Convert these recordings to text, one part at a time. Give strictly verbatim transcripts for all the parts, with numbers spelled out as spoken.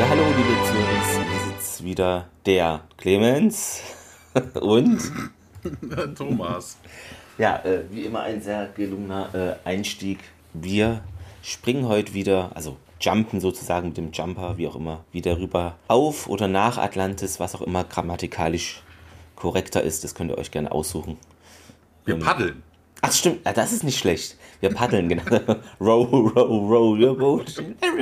hallo liebe Zuhörer, hier sitzt wieder der Clemens und Thomas. Ja, äh, wie immer ein sehr gelungener äh, Einstieg. Wir springen heute wieder, also jumpen sozusagen mit dem Jumper, wie auch immer, wieder rüber auf oder nach Atlantis, was auch immer grammatikalisch korrekter ist, das könnt ihr euch gerne aussuchen. Wir ähm, paddeln. Ach stimmt, ja, das ist nicht schlecht. Wir paddeln, genau. row, row, row your boat.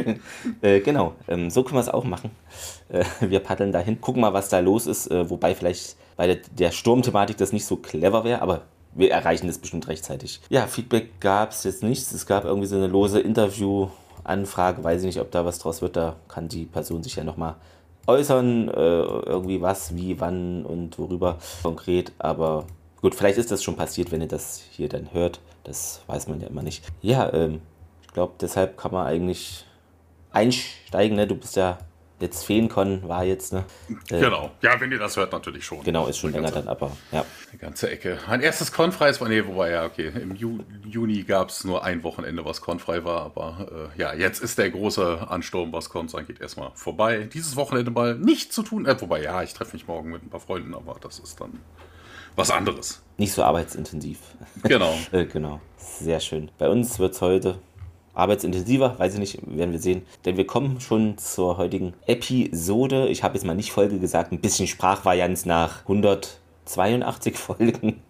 äh, genau, ähm, so können wir es auch machen. Äh, wir paddeln dahin, gucken mal, was da los ist, äh, wobei vielleicht bei der, der Sturmthematik das nicht so clever wäre, aber wir erreichen das bestimmt rechtzeitig. Ja, Feedback gab es jetzt nichts. Es gab irgendwie so eine lose Interview-Anfrage, weiß ich nicht, ob da was draus wird. Da kann die Person sich ja nochmal äußern, äh, irgendwie was, wie, wann und worüber konkret, aber gut, vielleicht ist das schon passiert, wenn ihr das hier dann hört. Das weiß man ja immer nicht. Ja, ähm, ich glaube, deshalb kann man eigentlich einsteigen. Ne? Du bist ja jetzt Feencon, war jetzt, ne? Äh, genau. Ja, wenn ihr das hört, natürlich schon. Genau, ist schon länger dann, aber ja. Die ganze Ecke. Mein erstes Konfreies war, nee, wobei, ja, okay. Im Ju- Juni gab es nur ein Wochenende, was konfrei war, aber äh, ja, jetzt ist der große Ansturm, was Cons angeht, erstmal vorbei. Dieses Wochenende mal nicht zu tun, äh, wobei, ja, ich treffe mich morgen mit ein paar Freunden, aber das ist dann was anderes. Nicht so arbeitsintensiv. Genau. äh, genau. Sehr schön. Bei uns wird es heute arbeitsintensiver, weiß ich nicht, werden wir sehen. Denn wir kommen schon zur heutigen Episode. Ich habe jetzt mal nicht Folge gesagt, ein bisschen Sprachvarianz nach hundertzweiundachtzig Folgen.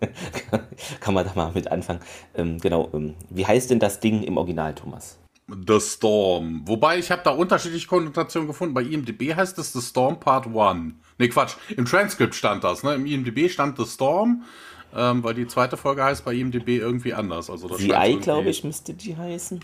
Kann man da mal mit anfangen. Ähm, genau. Ähm, wie heißt denn das Ding im Original, Thomas? The Storm. Wobei, ich habe da unterschiedliche Konnotationen gefunden. Bei I M D B heißt es The Storm Part eins. Ne, Quatsch. Im Transkript stand das. Ne? Im I M D B stand The Storm, ähm, weil die zweite Folge heißt bei I M D B irgendwie anders. Also das The Eye, glaube ich, müsste die heißen.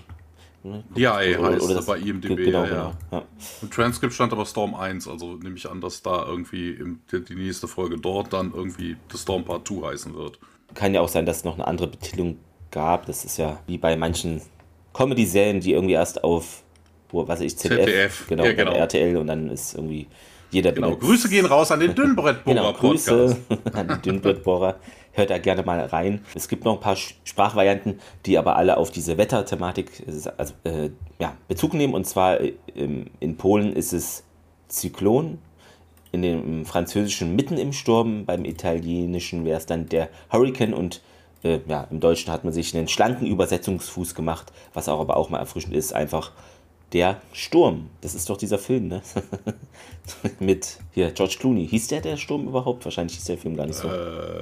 The Eye heißt oder das, bei I M D B, genau, ja, genau, ja. Im Transkript stand aber Storm eins. Also nehme ich an, dass da irgendwie im, die nächste Folge dort dann irgendwie The Storm Part zwei heißen wird. Kann ja auch sein, dass es noch eine andere Betitelung gab. Das ist ja wie bei manchen Comedy-Serien, die irgendwie erst auf, wo, was weiß ich, Z D F, Z D F. Genau, ja, genau. R T L und dann ist irgendwie jeder genau. benutzt. Grüße gehen raus an den Dünnbrettbohrer genau, Podcast. Grüße an den Dünnbrettbohrer. Hört da gerne mal rein. Es gibt noch ein paar Sprachvarianten, die aber alle auf diese Wetterthematik also, äh, ja, Bezug nehmen. Und zwar äh, in Polen ist es Zyklon, in dem Französischen mitten im Sturm, beim Italienischen wäre es dann der Hurricane und äh, ja, im Deutschen hat man sich einen schlanken Übersetzungsfuß gemacht, was auch aber auch mal erfrischend ist, einfach der Sturm. Das ist doch dieser Film, ne? Mit hier George Clooney. Hieß der der Sturm überhaupt? Wahrscheinlich hieß der Film gar nicht so.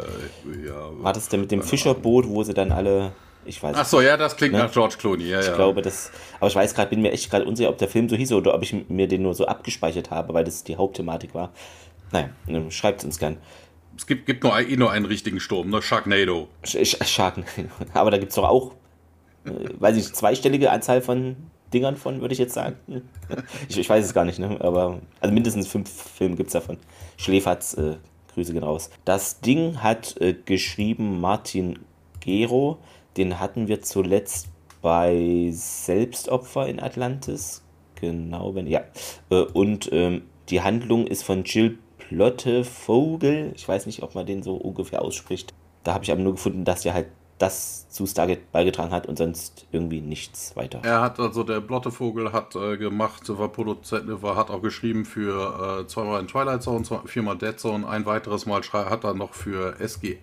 Äh, ja, War das der mit dem Fischerboot, wo sie dann alle, ich weiß Ach so, ja, das klingt ne? nach George Clooney, ja, ich ja. Ich glaube, das, aber ich weiß gerade, bin mir echt gerade unsicher, ob der Film so hieß oder ob ich mir den nur so abgespeichert habe, weil das die Hauptthematik war. Naja, schreibt es uns gern. Es gibt, gibt nur, eh nur einen richtigen Sturm, ne? Sharknado. Sch- Sharknado. Aber da gibt es doch auch, äh, weiß ich, zweistellige Anzahl von Dingern von, würde ich jetzt sagen. Ich, ich weiß es gar nicht, ne? Aber also mindestens fünf Filme gibt es davon. Schläferz, äh, Grüße gehen raus. Das Ding hat äh, geschrieben Martin Gero. Den hatten wir zuletzt bei Selbstopfer in Atlantis. Genau, wenn ja. Äh, und ähm, die Handlung ist von Jill Plotte-Vogel. Ich weiß nicht, ob man den so ungefähr ausspricht. Da habe ich aber nur gefunden, dass der halt das zu Stargate beigetragen hat und sonst irgendwie nichts weiter. Er hat also, der Plotte-Vogel hat äh, gemacht, war Produzent, war, hat auch geschrieben für äh, zweimal in Twilight Zone, zwei, viermal Dead Zone, ein weiteres Mal schrei- hat er noch für S G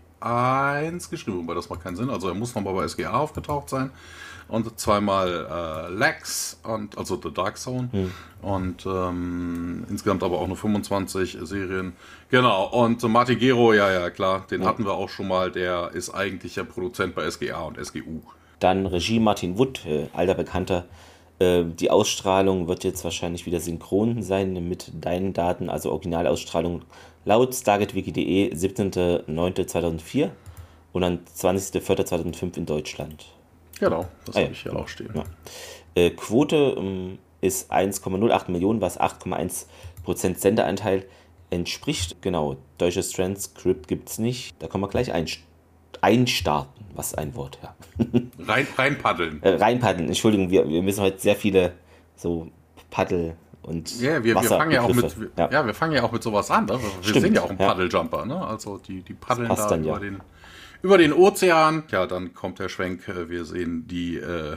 eins geschrieben, wobei das macht keinen Sinn. Also er muss nochmal bei S G A aufgetaucht sein. Und zweimal äh, Lex, und, also The Dark Zone. Hm. Und ähm, insgesamt aber auch nur fünfundzwanzig Serien. Genau, und äh, Martin Gero, ja, ja, klar, den ja. hatten wir auch schon mal. Der ist eigentlich der Produzent bei S G A und S G U. Dann Regie Martin Wood, äh, alter Bekannter. Äh, die Ausstrahlung wird jetzt wahrscheinlich wieder synchron sein mit deinen Daten, also Originalausstrahlung laut stargatewiki punkt de siebzehnter neunter zweitausendvier und dann zwanzigster vierter zweitausendfünf in Deutschland. Genau, das ah, habe ja, ich hier genau. auch stehen. Ja. Äh, Quote ähm, ist eins Komma null acht Millionen, was acht Komma eins Prozent Sendeanteil entspricht. Genau, deutsches Transkript gibt es nicht. Da können wir gleich einst- einstarten. Was ein Wort, ja. Rein, reinpaddeln. Äh, reinpaddeln, Entschuldigung, wir, wir müssen heute sehr viele so Paddel und ja, wir, wir fangen ja auch mit ja. ja, wir fangen ja auch mit sowas an. Ne? Wir Stimmt, sind ja auch ein ja. Paddeljumper, ne? Also die, die paddeln da dann, über ja. den über den Ozean. Ja, dann kommt der Schwenk. Wir sehen die äh,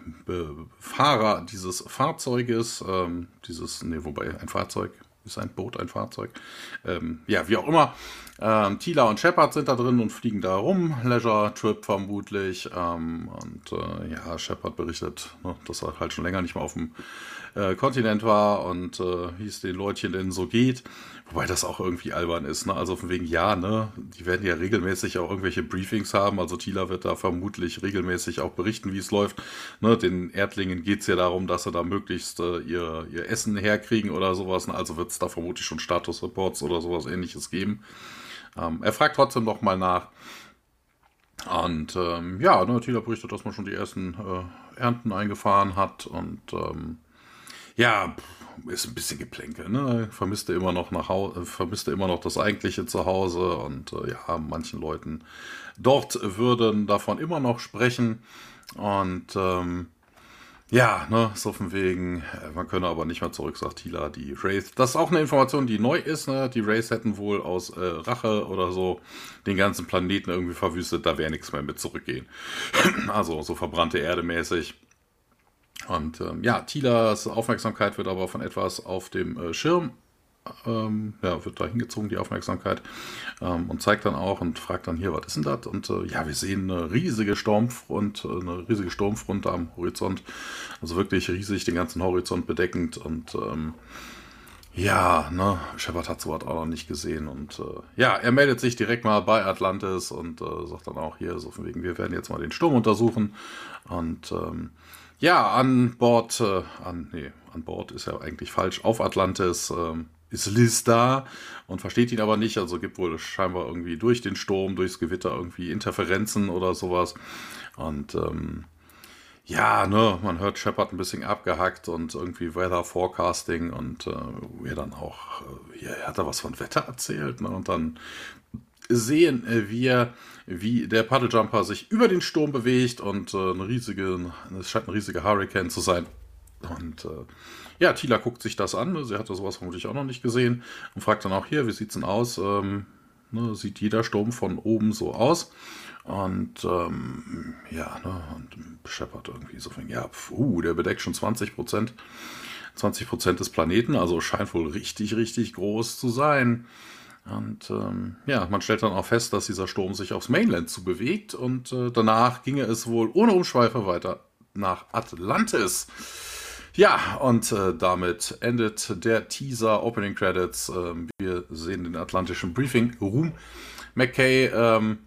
Fahrer dieses Fahrzeuges. Ähm, dieses, nee, wobei ein Fahrzeug ist ein Boot, ein Fahrzeug. Ähm, ja, wie auch immer. Ähm, Teela und Shepard sind da drin und fliegen da rum. Leisure Trip vermutlich. Ähm, und äh, ja, Shepard berichtet, ne, dass er halt schon länger nicht mehr auf dem äh, Kontinent war und äh, wie es den Leutchen denn so geht. Wobei das auch irgendwie albern ist. Ne? Also von wegen, ja, ne, die werden ja regelmäßig auch irgendwelche Briefings haben. Also Teela wird da vermutlich regelmäßig auch berichten, wie es läuft. Ne? Den Erdlingen geht es ja darum, dass sie da möglichst äh, ihr, ihr Essen herkriegen oder sowas. Ne? Also wird es da vermutlich schon Status-Reports oder sowas Ähnliches geben. Ähm, er fragt trotzdem noch mal nach. Und ähm, ja, ne, Teela berichtet, dass man schon die ersten äh, Ernten eingefahren hat. Und ähm, ja, ist ein bisschen Geplänkel, ne? Vermisste immer noch nach Hause, vermisste immer noch das eigentliche Zuhause. Und äh, ja, manchen Leuten dort würden davon immer noch sprechen. Und ähm, ja, ne, so von wegen, man könne aber nicht mehr zurück, sagt Teela, die Wraith. Das ist auch eine Information, die neu ist, ne? Die Wraiths hätten wohl aus äh, Rache oder so den ganzen Planeten irgendwie verwüstet, da wäre nichts mehr mit zurückgehen. Also so verbrannte Erde mäßig. Und ähm, ja, Teelas Aufmerksamkeit wird aber von etwas auf dem äh, Schirm, ähm, ja, wird da hingezogen, die Aufmerksamkeit, ähm, und zeigt dann auch und fragt dann hier, was ist denn das? Und äh, ja, wir sehen eine riesige Sturmfront, äh, eine riesige Sturmfront am Horizont, also wirklich riesig, den ganzen Horizont bedeckend und ähm, ja, ne, Shepard hat sowas auch noch nicht gesehen und äh, ja, er meldet sich direkt mal bei Atlantis und äh, sagt dann auch hier, so von wegen, wir werden jetzt mal den Sturm untersuchen und ähm, ja, an Bord, äh, an, nee, an Bord ist ja eigentlich falsch, auf Atlantis ähm, ist Liz da und versteht ihn aber nicht, also gibt wohl scheinbar irgendwie durch den Sturm, durchs Gewitter irgendwie Interferenzen oder sowas und ähm, ja, ne, man hört Shepard ein bisschen abgehackt und irgendwie Weather Forecasting und äh, er dann auch, äh, ja, er hat da was von Wetter erzählt, ne, und dann sehen wir, wie der Puddlejumper sich über den Sturm bewegt und äh, eine riesige, es scheint ein riesiger Hurricane zu sein. Und äh, ja, Teela guckt sich das an, sie hatte sowas vermutlich auch noch nicht gesehen und fragt dann auch hier, wie sieht's denn aus? Ähm, ne, sieht jeder Sturm von oben so aus? Und ähm, ja, ne, und Shepard irgendwie so von, ja, puh, der bedeckt schon zwanzig Prozent, zwanzig Prozent des Planeten, also scheint wohl richtig, richtig groß zu sein. Und ähm, ja, man stellt dann auch fest, dass dieser Sturm sich aufs Mainland zu bewegt und äh, danach ginge es wohl ohne Umschweife weiter nach Atlantis. Ja, und äh, damit endet der Teaser Opening Credits. Ähm, wir sehen den atlantischen Briefing Room. McKay, ähm,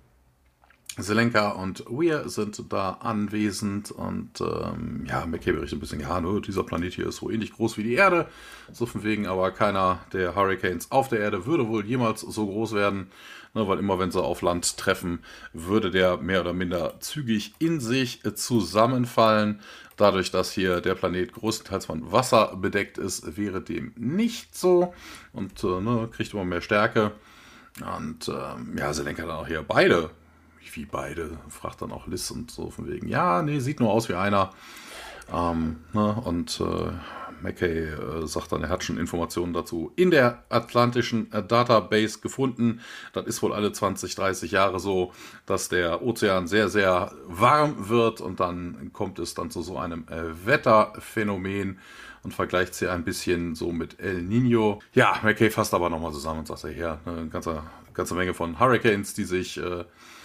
Zelenka und Weir sind da anwesend und ähm, ja, McKay berichtet ein bisschen, ja, nur dieser Planet hier ist so ähnlich groß wie die Erde, so von wegen, aber keiner der Hurricanes auf der Erde würde wohl jemals so groß werden, ne, weil immer wenn sie auf Land treffen, würde der mehr oder minder zügig in sich zusammenfallen. Dadurch, dass hier der Planet größtenteils von Wasser bedeckt ist, wäre dem nicht so und äh, ne, kriegt immer mehr Stärke. Und ähm, ja, Zelenka dann auch hier beide. Wie beide, fragt dann auch Liz und so von wegen, ja, nee, sieht nur aus wie einer. Ähm, ne, und äh, McKay äh, sagt dann, er hat schon Informationen dazu in der atlantischen äh, Database gefunden. Das ist wohl alle zwanzig, dreißig Jahre so, dass der Ozean sehr, sehr warm wird und dann kommt es dann zu so einem äh, Wetterphänomen und vergleicht sie ein bisschen so mit El Nino. Ja, McKay fasst aber nochmal zusammen und sagt, ja, eine ganze, ganze Menge von Hurricanes, die sich äh,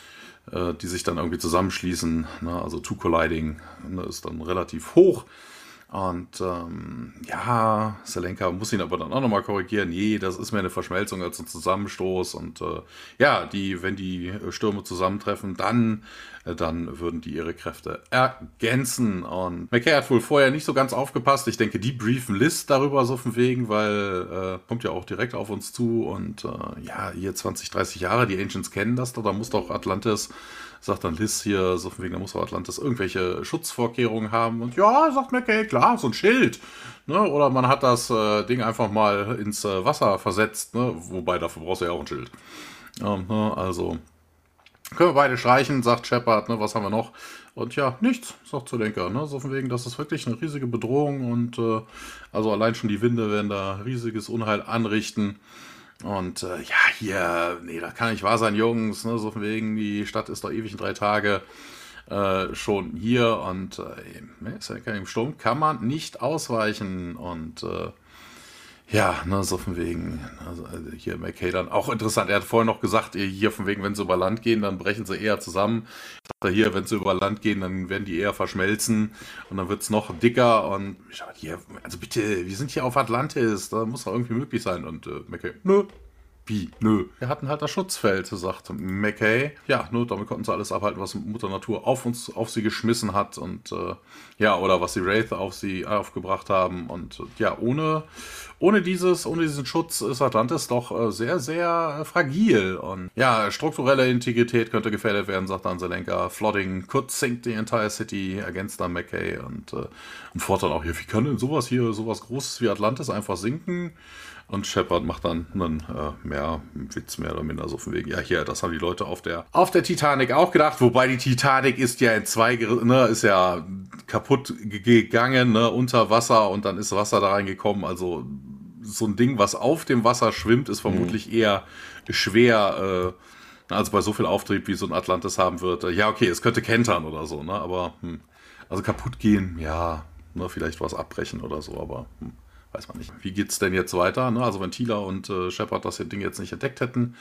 die sich dann irgendwie zusammenschließen, ne? Also Two Colliding, ne, ist dann relativ hoch. Und ähm, ja, Zelenka muss ihn aber dann auch nochmal korrigieren. Nee, das ist mehr eine Verschmelzung als ein Zusammenstoß. Und äh, ja, die, wenn die Stürme zusammentreffen, dann, äh, dann würden die ihre Kräfte ergänzen. Und McKay hat wohl vorher nicht so ganz aufgepasst. Ich denke, die briefen Liz darüber so von wegen, weil äh, kommt ja auch direkt auf uns zu. Und äh, ja, hier zwanzig, dreißig Jahre, die Ancients kennen das, da muss doch Atlantis, sagt dann Liz hier, so von wegen, da muss auch Atlantis irgendwelche Schutzvorkehrungen haben. Und ja, sagt McKay, klar, so ein Schild. Ne? Oder man hat das äh, Ding einfach mal ins äh, Wasser versetzt. Ne? Wobei, dafür brauchst du ja auch ein Schild. Ähm, ne? Also, können wir beide streichen, sagt Shepard. Ne? Was haben wir noch? Und ja, nichts, sagt Zelenka. Ne? So von wegen, das ist wirklich eine riesige Bedrohung. Und äh, also allein schon die Winde werden da riesiges Unheil anrichten. Und äh, ja, hier, nee, das kann nicht wahr sein, Jungs, ne, so von wegen, die Stadt ist doch ewig in drei Tage äh, schon hier und äh, ist ja im Sturm kann man nicht ausweichen und äh, ja, ne, so von wegen, also hier McKay dann auch interessant, er hat vorher noch gesagt, hier von wegen, wenn sie über Land gehen, dann brechen sie eher zusammen. Ich dachte hier, wenn sie über Land gehen, dann werden die eher verschmelzen und dann wird es noch dicker und ich dachte, hier, also bitte, wir sind hier auf Atlantis, da muss doch irgendwie möglich sein und äh, McKay, nö. Wie? Nö. Wir hatten halt das Schutzfeld, sagt McKay. Ja, nur damit konnten sie alles abhalten, was Mutter Natur auf uns, auf sie geschmissen hat und äh, ja, oder was die Wraith auf sie aufgebracht haben. Und äh, ja, ohne, ohne dieses, ohne diesen Schutz ist Atlantis doch äh, sehr, sehr äh, fragil. Und ja, strukturelle Integrität könnte gefährdet werden, sagt dann Zelenka. Flooding could sink the entire city, ergänzt dann McKay. Und, äh, und fordert auch hier, wie kann denn sowas hier, sowas Großes wie Atlantis einfach sinken? Und Shepard macht dann einen äh, mehr Witz mehr oder minder so von wegen, ja hier, das haben die Leute auf der auf der Titanic auch gedacht, wobei die Titanic ist ja in zwei, ne, ist ja kaputt gegangen, ne, unter Wasser und dann ist Wasser da reingekommen, also so ein Ding, was auf dem Wasser schwimmt, ist vermutlich mhm. eher schwer, äh, also bei so viel Auftrieb, wie so ein Atlantis haben wird. Ja, okay, es könnte kentern oder so, ne, aber hm, also kaputt gehen, ja, ne, vielleicht was abbrechen oder so, aber hm. Weiß man nicht. Wie geht's denn jetzt weiter? Ne? Also wenn Teela und äh, Shepard das Ding jetzt nicht entdeckt hätten,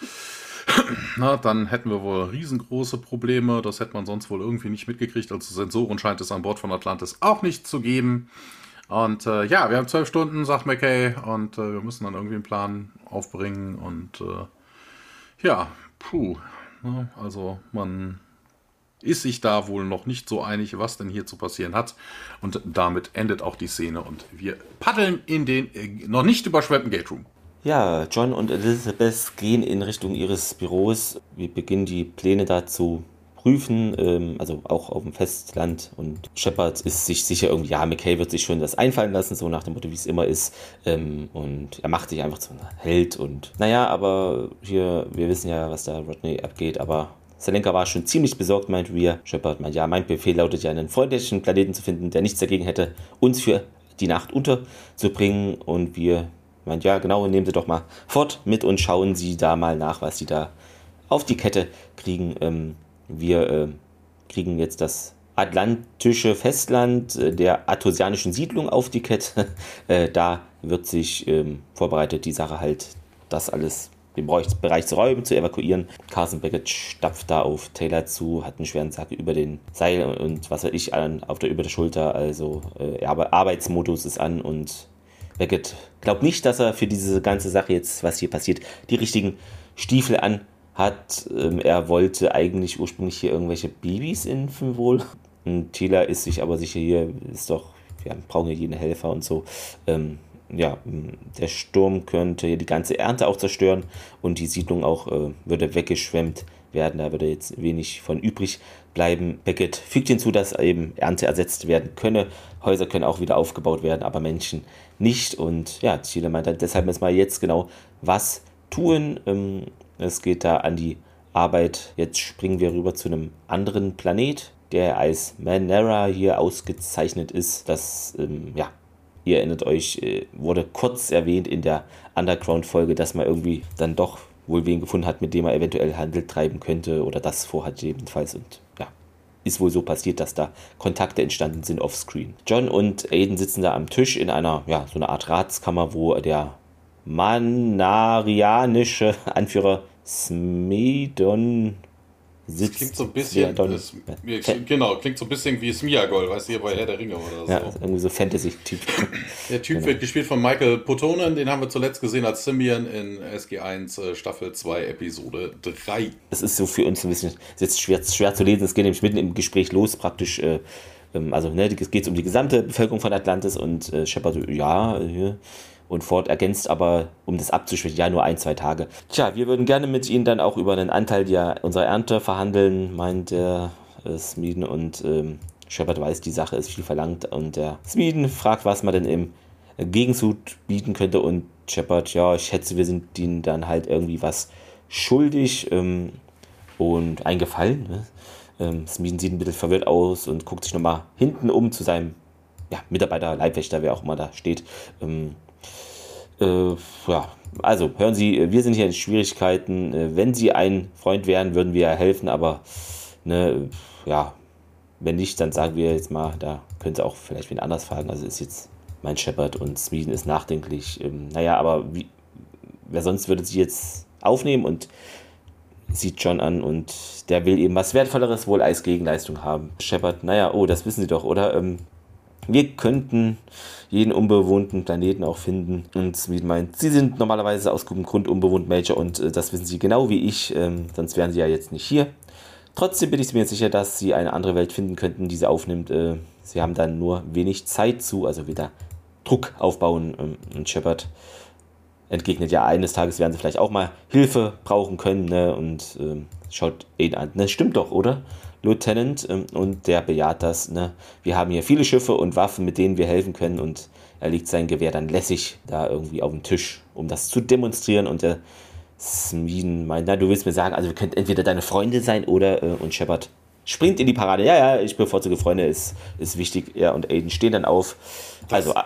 na, dann hätten wir wohl riesengroße Probleme. Das hätte man sonst wohl irgendwie nicht mitgekriegt. Also Sensoren scheint es an Bord von Atlantis auch nicht zu geben. Und äh, ja, wir haben zwölf Stunden, sagt McKay, und äh, wir müssen dann irgendwie einen Plan aufbringen. Und äh, ja, puh. Ne? Also man ist sich da wohl noch nicht so einig, was denn hier zu passieren hat. Und damit endet auch die Szene und wir paddeln in den äh, noch nicht überschwemmten Gate Room. Ja, John und Elizabeth gehen in Richtung ihres Büros. Wir beginnen die Pläne da zu prüfen, ähm, also auch auf dem Festland. Und Shepard ist sich sicher irgendwie, ja, McKay wird sich schon das einfallen lassen, so nach dem Motto, wie es immer ist. Ähm, und er macht sich einfach zum Held. Und naja, aber hier, wir wissen ja, was da Rodney abgeht, aber Zelenka war schon ziemlich besorgt, meint Rhea. Shepard meint, ja, mein Befehl lautet ja, einen freundlichen Planeten zu finden, der nichts dagegen hätte, uns für die Nacht unterzubringen. Und wir meint, ja, genau, nehmen Sie doch mal fort mit und schauen Sie da mal nach, was Sie da auf die Kette kriegen. Ähm, wir äh, kriegen jetzt das atlantische Festland äh, der artosianischen Siedlung auf die Kette. äh, da wird sich ähm, vorbereitet, die Sache halt, das alles den Bereich zu räumen, zu evakuieren. Carson Beckett stapft da auf Taylor zu, hat einen schweren Sack über den Seil und was weiß ich, an, auf der, über der Schulter. Also äh, Arbeitsmodus ist an und Beckett glaubt nicht, dass er für diese ganze Sache jetzt, was hier passiert, die richtigen Stiefel an hat. Ähm, er wollte eigentlich ursprünglich hier irgendwelche Babys impfen wohl. Und Taylor ist sich aber sicher, hier ist doch, wir brauchen ja jeden Helfer und so. Ähm, Ja, der Sturm könnte hier die ganze Ernte auch zerstören und die Siedlung auch äh, würde weggeschwemmt werden. Da würde jetzt wenig von übrig bleiben. Beckett fügt hinzu, dass eben Ernte ersetzt werden könne. Häuser können auch wieder aufgebaut werden, aber Menschen nicht. Und ja, Thiele meint dann, deshalb müssen wir jetzt genau was tun. Ähm, es geht da an die Arbeit. Jetzt springen wir rüber zu einem anderen Planet, der als Manera hier ausgezeichnet ist. Das, ähm, ja, ihr erinnert euch, wurde kurz erwähnt in der Underground-Folge, dass man irgendwie dann doch wohl wen gefunden hat, mit dem er eventuell Handel treiben könnte oder das vorhat jedenfalls. Und ja, ist wohl so passiert, dass da Kontakte entstanden sind offscreen. John und Aiden sitzen da am Tisch in einer, ja, so eine Art Ratskammer, wo der manarianische Anführer Smedon sitzt. Das klingt so ein bisschen, ja, das, ja, genau, klingt so ein bisschen wie Smeagol, weißt du, hier bei Herr der Ringe oder so. Ja, irgendwie so Fantasy-Typ. Der Typ genau. wird gespielt von Michael Potonen, den haben wir zuletzt gesehen als Simian in S G eins Staffel zwei Episode drei. Das ist so für uns ein bisschen, ist jetzt schwer, schwer zu lesen, es geht nämlich mitten im Gespräch los, praktisch, äh, also ne, es geht um die gesamte Bevölkerung von Atlantis und äh, Shepard, ja, hier. Und Ford ergänzt aber, um das abzuschwächen, ja, nur ein, zwei Tage. Tja, wir würden gerne mit Ihnen dann auch über einen Anteil der, unserer Ernte verhandeln, meint der äh, Smeeden. Und ähm, Shepard weiß, die Sache ist viel verlangt. Und der Smeeden fragt, was man denn im Gegenzug bieten könnte. Und Shepard, ja, ich schätze, wir sind ihnen dann halt irgendwie was schuldig ähm, und eingefallen. Ne? Ähm, Smeeden sieht ein bisschen verwirrt aus und guckt sich nochmal hinten um zu seinem ja, Mitarbeiter, Leibwächter, wer auch immer da steht. Ähm, Äh, ja, also hören Sie, wir sind hier in Schwierigkeiten. Wenn Sie ein Freund wären, würden wir helfen, aber ne, ja, wenn nicht, dann sagen wir jetzt mal, da können Sie auch vielleicht wen anders fragen. Also ist jetzt mein Shepard und Smeeden ist nachdenklich. Ähm, naja, aber wie, wer sonst würde sie jetzt aufnehmen und sieht John an und der will eben was Wertvolleres wohl als Gegenleistung haben. Shepard, naja, oh, das wissen Sie doch, oder? Ähm, wir könnten jeden unbewohnten Planeten auch finden. Und Smeeden meint, Sie sind normalerweise aus gutem Grund unbewohnt, Major, und äh, das wissen Sie genau wie ich, ähm, sonst wären Sie ja jetzt nicht hier. Trotzdem bin ich mir sicher, dass Sie eine andere Welt finden könnten, die Sie aufnimmt. Äh, Sie haben dann nur wenig Zeit zu, also wieder Druck aufbauen. Ähm, und Shepard entgegnet, ja, eines Tages werden Sie vielleicht auch mal Hilfe brauchen können, ne? Und ähm, schaut Aiden an. Ne, stimmt doch, oder? Lieutenant, ähm, und der bejaht das. Ne? Wir haben hier viele Schiffe und Waffen, mit denen wir helfen können, und er legt sein Gewehr dann lässig da irgendwie auf den Tisch, um das zu demonstrieren, und der Smeeden meint, na, du willst mir sagen, also wir könnten entweder deine Freunde sein oder, äh, und Shepard springt in die Parade. Ja, ja, ich bevorzuge Freunde, ist, ist wichtig. Er und Aiden stehen dann auf. Das, also,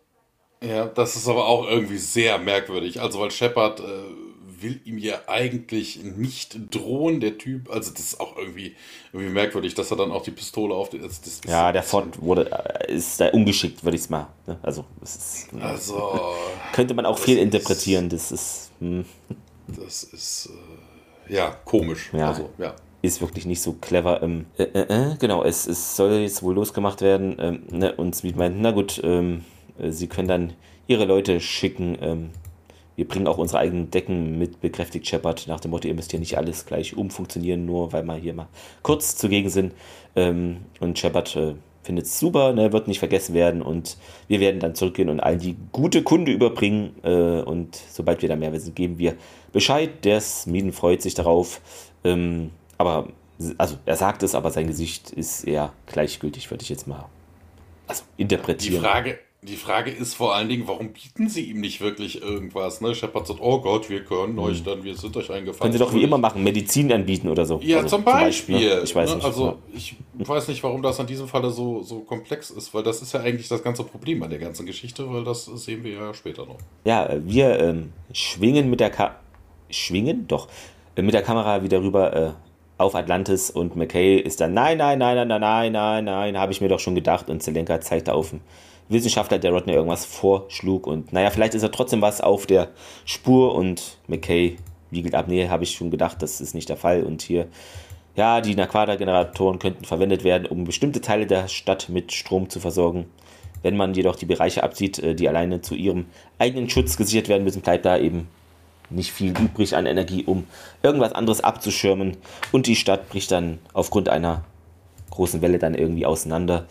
ja, das ist aber auch irgendwie sehr merkwürdig. Also, weil Shepard äh, will ihm ja eigentlich nicht drohen, der Typ. Also, das ist auch irgendwie, irgendwie merkwürdig, dass er dann auch die Pistole auf die. Das, das ja, der Ford wurde, ist da ungeschickt, würde ich es mal. Ne? Also, das ist, also, könnte man auch viel interpretieren. Das ist. Hm. Das ist, äh, ja, komisch. Ja. Also, ja. Ist wirklich nicht so clever. Ähm, äh, äh, genau, es, es soll jetzt wohl losgemacht werden. Ähm, ne? Und Smeed meint, na gut, ähm, Sie können dann Ihre Leute schicken. Ähm, wir bringen auch unsere eigenen Decken mit, bekräftigt Shepard, nach dem Motto, ihr müsst hier nicht alles gleich umfunktionieren, nur weil wir hier mal kurz zugegen sind. Ähm, und Shepard äh, findet es super, ne, wird nicht vergessen werden, und wir werden dann zurückgehen und allen die gute Kunde überbringen, äh, und sobald wir da mehr wissen, geben wir Bescheid. Der Smeeden freut sich darauf, ähm, aber also er sagt es, aber sein Gesicht ist eher gleichgültig, würde ich jetzt mal also interpretieren. Die Frage, die Frage ist vor allen Dingen, warum bieten sie ihm nicht wirklich irgendwas? Ne? Shepard sagt, oh Gott, wir können hm. euch dann, wir sind euch eingefallen. Können sie doch wie immer machen, Medizin anbieten oder so. Ja, also, zum Beispiel. Zum Beispiel ne? Ich weiß ne? nicht. Also ja. ich weiß nicht, warum das in diesem Falle so, so komplex ist, weil das ist ja eigentlich das ganze Problem an der ganzen Geschichte, weil das sehen wir ja später noch. Ja, wir ähm, schwingen mit der Ka schwingen? Doch. Äh, mit der Kamera wieder rüber äh, auf Atlantis, und McKay ist dann, nein, nein, nein, nein, nein, nein, nein, nein, habe ich mir doch schon gedacht, und Zelenka zeigt da auf einen Wissenschaftler, der Rodney irgendwas vorschlug, und naja, vielleicht ist er trotzdem was auf der Spur, und McKay wiegelt ab, nee, habe ich schon gedacht, das ist nicht der Fall, und hier, ja, die Naquadah-Generatoren könnten verwendet werden, um bestimmte Teile der Stadt mit Strom zu versorgen. Wenn man jedoch die Bereiche abzieht, die alleine zu ihrem eigenen Schutz gesichert werden müssen, bleibt da eben nicht viel übrig an Energie, um irgendwas anderes abzuschirmen, und die Stadt bricht dann aufgrund einer großen Welle dann irgendwie auseinander.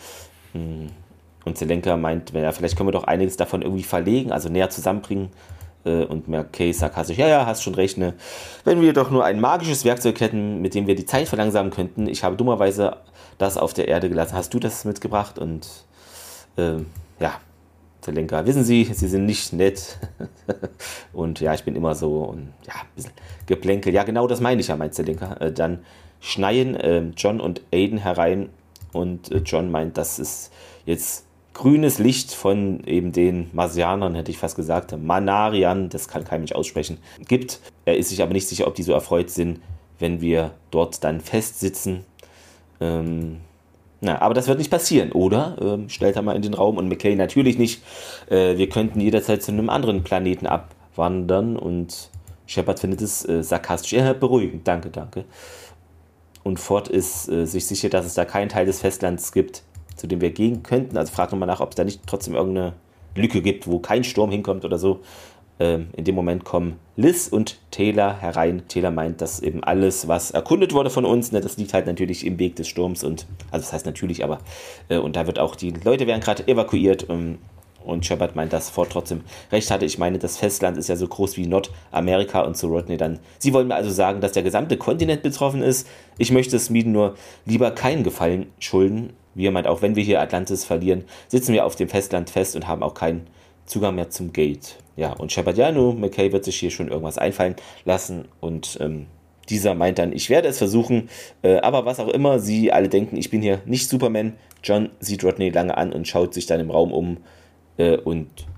Und Zelenka meint, ja, vielleicht können wir doch einiges davon irgendwie verlegen, also näher zusammenbringen. Und McKay sarkastisch, ja, ja, hast schon recht, ne? Wenn wir doch nur ein magisches Werkzeug hätten, mit dem wir die Zeit verlangsamen könnten. Ich habe dummerweise das auf der Erde gelassen. Hast du das mitgebracht? Und äh, ja, Zelenka, wissen Sie, Sie sind nicht nett. Und ja, ich bin immer so, und ja, ein bisschen Geplänkel. Ja, genau das meine ich ja, meint Zelenka. Äh, dann schneien äh, John und Aiden herein, und äh, John meint, das ist jetzt grünes Licht von eben den Marsianern, hätte ich fast gesagt, Manarian, das kann kein Mensch aussprechen, gibt. Er ist sich aber nicht sicher, ob die so erfreut sind, wenn wir dort dann festsitzen. Ähm, na, aber das wird nicht passieren, oder? Ähm, stellt er mal in den Raum, und McKay natürlich nicht. Äh, wir könnten jederzeit zu einem anderen Planeten abwandern, und Shepard findet es äh, sarkastisch. Ja, beruhigend, danke, danke. Und Ford ist äh, sich sicher, dass es da keinen Teil des Festlands gibt, zu dem wir gehen könnten. Also fragt nochmal nach, ob es da nicht trotzdem irgendeine Lücke gibt, wo kein Sturm hinkommt oder so. Ähm, in dem Moment kommen Liz und Taylor herein. Taylor meint, dass eben alles, was erkundet wurde von uns, ne, das liegt halt natürlich im Weg des Sturms, und also das heißt natürlich, aber äh, und da wird auch, die Leute werden gerade evakuiert, ähm, und Shepard meint, dass Ford trotzdem recht hatte. Ich meine, das Festland ist ja so groß wie Nordamerika, und zu Rodney dann, Sie wollen mir also sagen, dass der gesamte Kontinent betroffen ist? Ich möchte Smeeden nur lieber keinen Gefallen schulden. Wie er meint, auch wenn wir hier Atlantis verlieren, sitzen wir auf dem Festland fest und haben auch keinen Zugang mehr zum Gate. Ja, und Shepard, ja, nur McKay wird sich hier schon irgendwas einfallen lassen, und ähm, dieser meint dann, ich werde es versuchen, äh, aber was auch immer Sie alle denken, ich bin hier nicht Superman. John sieht Rodney lange an und schaut sich dann im Raum um, äh, und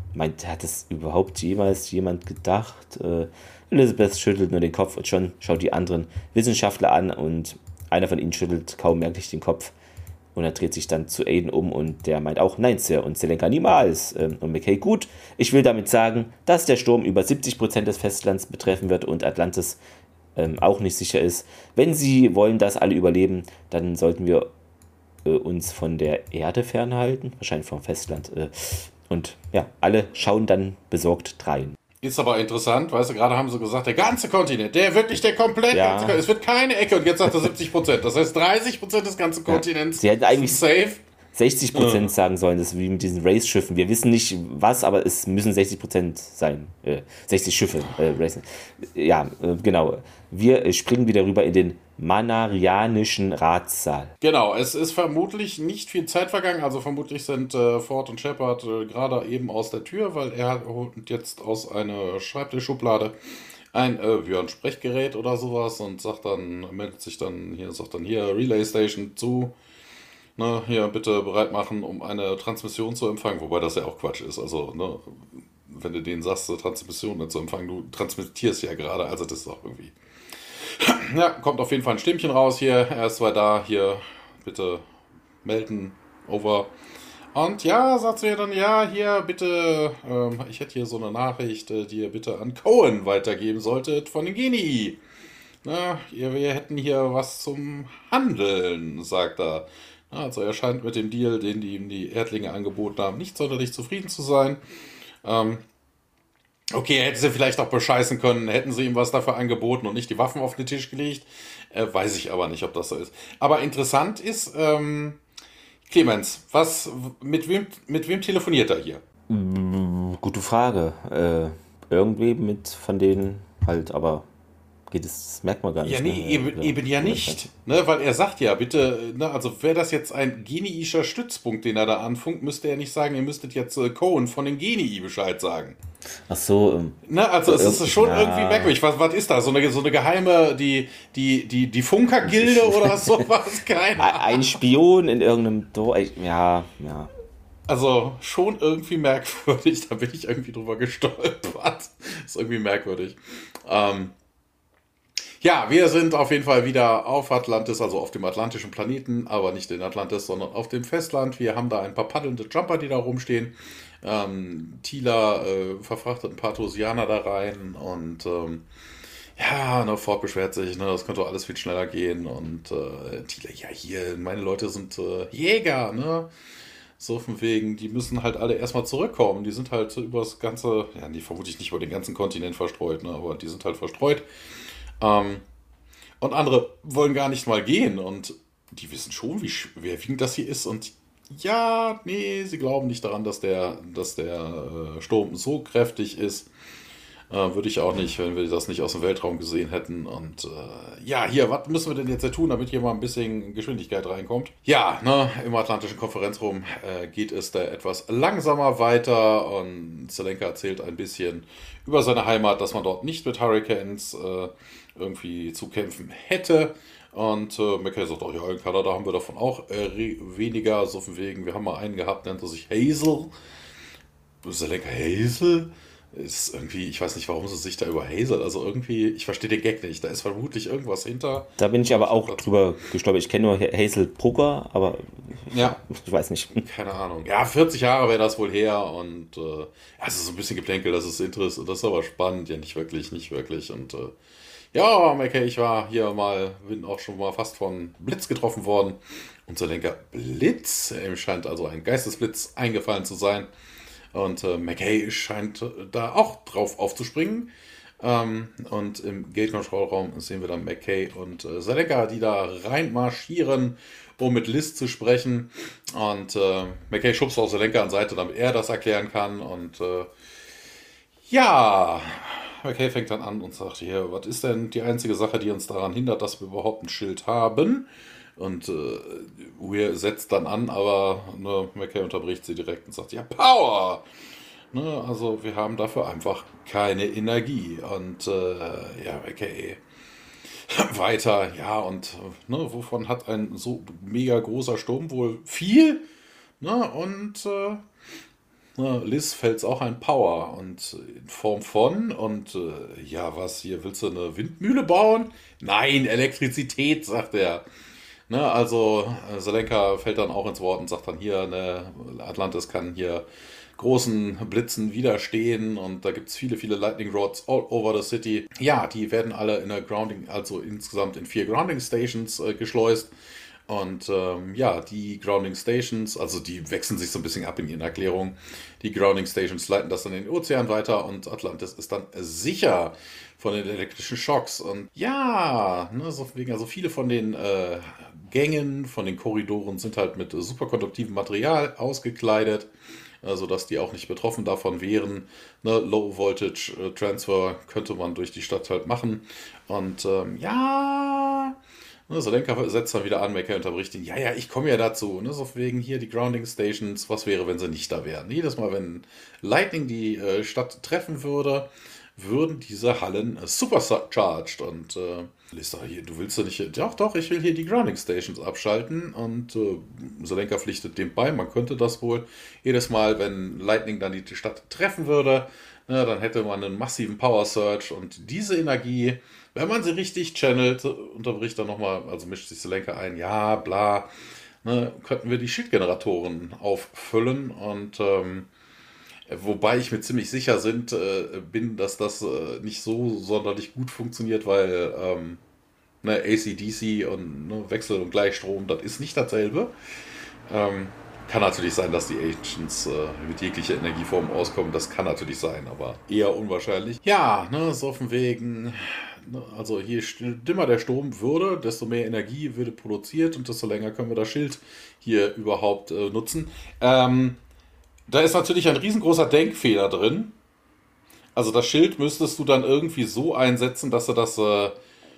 meint, hat das überhaupt jemals jemand gedacht? Äh, Elizabeth schüttelt nur den Kopf und schon schaut die anderen Wissenschaftler an und einer von ihnen schüttelt kaum merklich den Kopf. Und er dreht sich dann zu Aiden um und der meint auch, nein, Sir, und Zelenka niemals. Und McKay, gut, ich will damit sagen, dass der Sturm über siebzig Prozent des Festlands betreffen wird und Atlantis ähm, auch nicht sicher ist. Wenn Sie wollen, dass alle überleben, dann sollten wir äh, uns von der Erde fernhalten, wahrscheinlich vom Festland. Äh, und ja, alle schauen dann besorgt drein. Ist aber interessant, weißt du, gerade haben sie gesagt, der ganze Kontinent, der wirklich der komplette, Ja. ganze Kontinent, es wird keine Ecke und jetzt sagt er siebzig Prozent. Das heißt dreißig Prozent des ganzen Kontinents Sie hätten eigentlich sind safe. sechzig Prozent sagen sollen, das ist wie mit diesen Race-Schiffen. Wir wissen nicht was, aber es müssen sechzig Prozent sein. Äh, sechzig Schiffe. Äh, Racing. Ja, äh, genau. Wir äh, springen wieder rüber in den Manarianischen Ratssaal. Genau, es ist vermutlich nicht viel Zeit vergangen, also vermutlich sind äh, Ford und Shepard äh, gerade eben aus der Tür, weil er holt jetzt aus einer Schreibtischschublade ein, äh, wie ein Sprechgerät oder sowas und sagt dann, meldet sich dann hier, sagt dann hier Relay Station zu. Ne, hier bitte bereit machen, um eine Transmission zu empfangen, wobei das ja auch Quatsch ist. Also, ne, wenn du denen sagst, eine Transmission nicht zu empfangen, du transmittierst ja gerade, also das ist doch irgendwie. Ja, kommt auf jeden Fall ein Stimmchen raus hier. Er ist zwar da, hier bitte melden, over. Und ja, sagt sie ja dann, ja, hier bitte, ähm, ich hätte hier so eine Nachricht, äh, die ihr bitte an Cohen weitergeben solltet von den Genii. Na, wir, wir hätten hier was zum Handeln, sagt er. Also er scheint mit dem Deal, den die ihm die Erdlinge angeboten haben, nicht sonderlich zufrieden zu sein. Ähm, okay, er hätte sie vielleicht auch bescheißen können, hätten sie ihm was dafür angeboten und nicht die Waffen auf den Tisch gelegt. Äh, weiß ich aber nicht, ob das so ist. Aber interessant ist, ähm, Clemens, was, mit wem, mit wem telefoniert er hier? Gute Frage. Äh, irgendwie mit von denen halt, aber geht es, das merkt man gar nicht. Ja, nee, ne? eben, Ja, eben ja nicht. Ne, weil er sagt ja, bitte, ne, also wäre das jetzt ein geniischer Stützpunkt, den er da anfunkt, müsste er nicht sagen, ihr müsstet jetzt äh, Cohen von den Genii Bescheid sagen. Ach so. Ähm, Ne, also es ist schon ja. irgendwie merkwürdig. Was, was ist da? So eine, so eine geheime, die, die, die, die Funker-Gilde oder sowas? Keine Ahnung. Ein Spion in irgendeinem Dorf. Ja, ja. Also schon irgendwie merkwürdig. Da bin ich irgendwie drüber gestolpert. Ist irgendwie merkwürdig. Ähm, Ja, wir sind auf jeden Fall wieder auf Atlantis, also auf dem atlantischen Planeten, aber nicht in Atlantis, sondern auf dem Festland. Wir haben da ein paar paddelnde Jumper, die da rumstehen. Ähm, Tila äh, verfrachtet ein paar Tosianer da rein und ähm, ja, ne, Ford beschwert sich, ne, das könnte doch alles viel schneller gehen und äh, Tila, ja hier, meine Leute sind äh, Jäger, ne? So von wegen, die müssen halt alle erstmal zurückkommen. Die sind halt so übers ganze, ja, die vermutlich nicht über den ganzen Kontinent verstreut, ne, aber die sind halt verstreut. Ähm, und andere wollen gar nicht mal gehen und die wissen schon, wie schwerwiegend das hier ist. Und ja, nee, sie glauben nicht daran, dass der, dass der äh, Sturm so kräftig ist. Äh, würde ich auch nicht, wenn wir das nicht aus dem Weltraum gesehen hätten. Und äh, ja, hier, was müssen wir denn jetzt tun, damit hier mal ein bisschen Geschwindigkeit reinkommt? Ja, ne, im Atlantischen Konferenzraum äh, geht es da etwas langsamer weiter. Und Zelenka erzählt ein bisschen über seine Heimat, dass man dort nicht mit Hurricanes äh, irgendwie zu kämpfen hätte. Und äh, McKay sagt auch, ja, in Kanada haben wir davon auch äh, weniger, so von wegen, wir haben mal einen gehabt, nennt er sich Hazel. Zelenka, Hazel? Ist irgendwie, ich weiß nicht, warum sie sich da über Hazel, also irgendwie, ich verstehe den Gag nicht, da ist vermutlich irgendwas hinter. Da bin ich aber auch drüber gestolpert. Ich kenne nur Hazel Brugger, aber ja, ich weiß nicht. Keine Ahnung. Ja, vierzig Jahre wäre das wohl her und äh, ja, es ist so ein bisschen Geplänkel, das ist interessant, das ist aber spannend, ja, nicht wirklich, nicht wirklich und äh, ja, McKay, ich war hier mal, bin auch schon mal fast von Blitz getroffen worden. Und Zelenka, Blitz? Ihm scheint also ein Geistesblitz eingefallen zu sein. Und äh, McKay scheint äh, da auch drauf aufzuspringen. Ähm, und im Gate-Control-Raum sehen wir dann McKay und äh, Zelenka, die da reinmarschieren, um mit Liz zu sprechen. Und äh, McKay schubst auch Zelenka an Seite, damit er das erklären kann. Und äh, ja... McKay fängt dann an und sagt, hier, was ist denn die einzige Sache, die uns daran hindert, dass wir überhaupt ein Schild haben? Und äh, Weir setzt dann an, aber ne, McKay unterbricht sie direkt und sagt, ja, Power! Ne, also wir haben dafür einfach keine Energie. Und äh, ja, McKay weiter, ja, und ne, wovon hat ein so mega großer Sturm wohl viel? Ne, und äh, Ne, Liz fällt's auch ein Power und in Form von und äh, ja, was hier, willst du eine Windmühle bauen? Nein, Elektrizität, sagt er. Ne, also äh, Selenka fällt dann auch ins Wort und sagt dann hier, ne, Atlantis kann hier großen Blitzen widerstehen und da gibt es viele, viele Lightning Rods all over the city. Ja, die werden alle in der Grounding, also insgesamt in vier Grounding Stations äh, geschleust. Und ähm, ja, die Grounding Stations, also die wechseln sich so ein bisschen ab in ihren Erklärungen. Die Grounding Stations leiten das dann in den Ozean weiter und Atlantis ist dann sicher von den elektrischen Schocks. Und ja, ne, so wegen, also viele von den äh, Gängen, von den Korridoren sind halt mit äh, superkonduktivem Material ausgekleidet, äh, sodass die auch nicht betroffen davon wären. Ne, Low Voltage äh, Transfer könnte man durch die Stadt halt machen. Und ähm, ja. Ne, Selenka setzt dann wieder an, Mackay unterbricht ihn. Ja, ja, ich komme ja dazu. Ne, so wegen hier die Grounding Stations. Was wäre, wenn sie nicht da wären? Jedes Mal, wenn Lightning die äh, Stadt treffen würde, würden diese Hallen äh, supercharged. Und äh, Liz sagt, hier, du willst ja nicht. Doch, doch, ich will hier die Grounding Stations abschalten. Und äh, Selenka pflichtet dem bei. Man könnte das wohl. Jedes Mal, wenn Lightning dann die Stadt treffen würde, ne, dann hätte man einen massiven Power Surge. Und diese Energie, wenn man sie richtig channelt, unterbricht dann nochmal, also mischt sich Selenka ein, ja, bla, ne, könnten wir die Schildgeneratoren auffüllen und ähm, wobei ich mir ziemlich sicher sind, äh, bin, dass das äh, nicht so sonderlich gut funktioniert, weil ähm, ne, A C D C und ne, Wechsel- und Gleichstrom, das ist nicht dasselbe. Ähm, kann natürlich sein, dass die Ancients äh, mit jeglicher Energieform auskommen, das kann natürlich sein, aber eher unwahrscheinlich. Ja, ne, so von wegen. Also je dümmer der Strom würde, desto mehr Energie würde produziert und desto länger können wir das Schild hier überhaupt äh, nutzen. Ähm, da ist natürlich ein riesengroßer Denkfehler drin. Also das Schild müsstest du dann irgendwie so einsetzen, dass du das äh,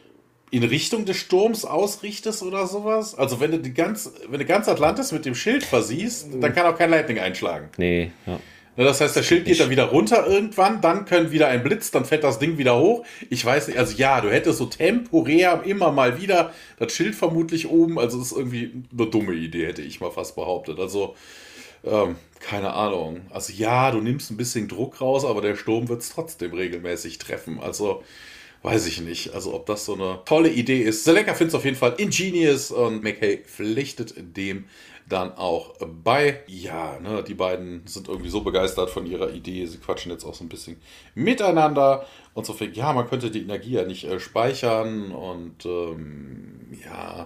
in Richtung des Sturms ausrichtest oder sowas. Also wenn du die ganz, wenn du ganz Atlantis mit dem Schild versiehst, dann kann auch kein Lightning einschlagen. Nee, ja. Das heißt, der Schild geht dann wieder runter irgendwann, dann können wieder ein Blitz, dann fällt das Ding wieder hoch. Ich weiß nicht, also ja, du hättest so temporär immer mal wieder das Schild vermutlich oben, also das ist irgendwie eine dumme Idee, hätte ich mal fast behauptet. Also, ähm, keine Ahnung. Also ja, du nimmst ein bisschen Druck raus, aber der Sturm wird es trotzdem regelmäßig treffen. Also, weiß ich nicht. Also, ob das so eine tolle Idee ist. Selenka findet es auf jeden Fall ingenious und Mackay pflichtet dem dann auch bei. Ja, ne, die beiden sind irgendwie so begeistert von ihrer Idee. Sie quatschen jetzt auch so ein bisschen miteinander und so viel. Ja, man könnte die Energie ja nicht äh, speichern und ähm, ja,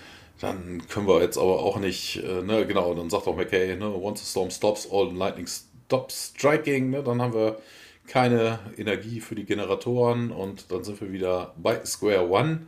dann können wir jetzt aber auch nicht, äh, ne, genau, dann sagt auch Mackay, ne, once the storm stops, all lightning stops striking, ne, dann haben wir keine Energie für die Generatoren und dann sind wir wieder bei Square One.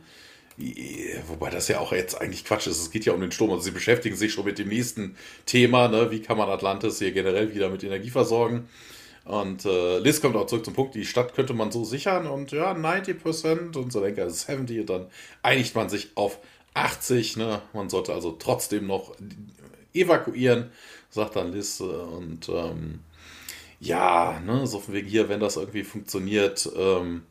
Wobei das ja auch jetzt eigentlich Quatsch ist. Es geht ja um den Sturm. Also sie beschäftigen sich schon mit dem nächsten Thema. Ne? Wie kann man Atlantis hier generell wieder mit Energie versorgen? Und äh, Liz kommt auch zurück zum Punkt, die Stadt könnte man so sichern. Und ja, neunzig Prozent und so denke ich, siebzig. Und dann einigt man sich auf achtzig. Ne? Man sollte also trotzdem noch evakuieren, sagt dann Liz. Und ähm, ja, ne? So von wegen hier, wenn das irgendwie funktioniert, ähm,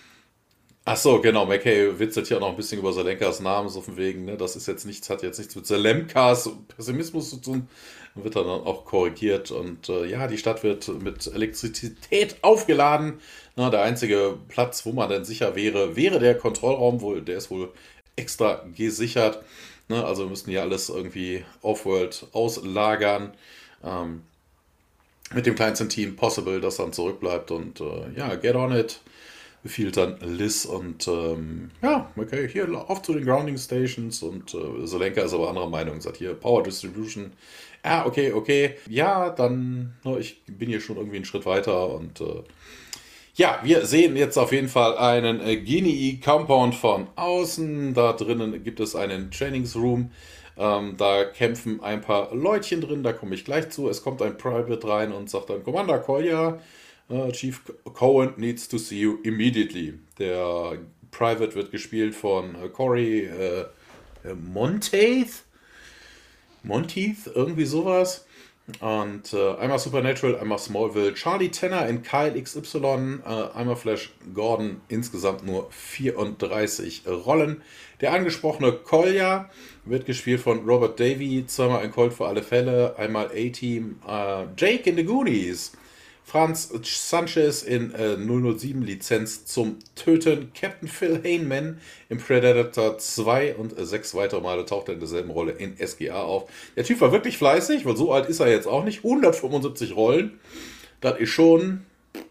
ach so, genau, Mackay witzelt ja noch ein bisschen über Selenkas Namen, so von wegen, ne, das ist jetzt nichts, hat jetzt nichts mit Selenkas Pessimismus zu tun, wird dann auch korrigiert und äh, ja, die Stadt wird mit Elektrizität aufgeladen. Na, der einzige Platz, wo man denn sicher wäre, wäre der Kontrollraum, wohl, der ist wohl extra gesichert. Ne, also wir müssten hier alles irgendwie Offworld auslagern. Ähm, mit dem kleinsten Team Possible, das dann zurückbleibt und äh, ja, get on it. Befiehlt dann Liz und ähm, ja, okay, hier auf zu den Grounding Stations und äh, Selenka ist aber anderer Meinung, sagt hier Power Distribution. Ja, okay, okay. Ja, dann, ne, ich bin hier schon irgendwie einen Schritt weiter und äh, ja, wir sehen jetzt auf jeden Fall einen äh, Genii Compound von außen. Da drinnen gibt es einen Trainingsroom. Ähm, da kämpfen ein paar Leutchen drin, da komme ich gleich zu. Es kommt ein Private rein und sagt dann, Commander Kolja, Uh, Chief Cohen needs to see you immediately. Der Private wird gespielt von uh, Corey uh, Monteith. Monteith, irgendwie sowas. Und äh, einmal Supernatural, einmal Smallville, Charlie Tanner in Kyle X Y, äh, einmal Flash Gordon, insgesamt nur vierunddreißig Rollen. Der angesprochene Kolja wird gespielt von Robert Davey, zweimal ein Colt für alle Fälle, einmal A-Team, äh, Jake in the Goonies, Franz Sanchez in äh, null null sieben Lizenz zum Töten, Captain Phil Hayman im Predator zwei und äh, sechs weitere Male taucht er in derselben Rolle in S G A auf. Der Typ war wirklich fleißig, weil so alt ist er jetzt auch nicht. hundertfünfundsiebzig Rollen, das ist schon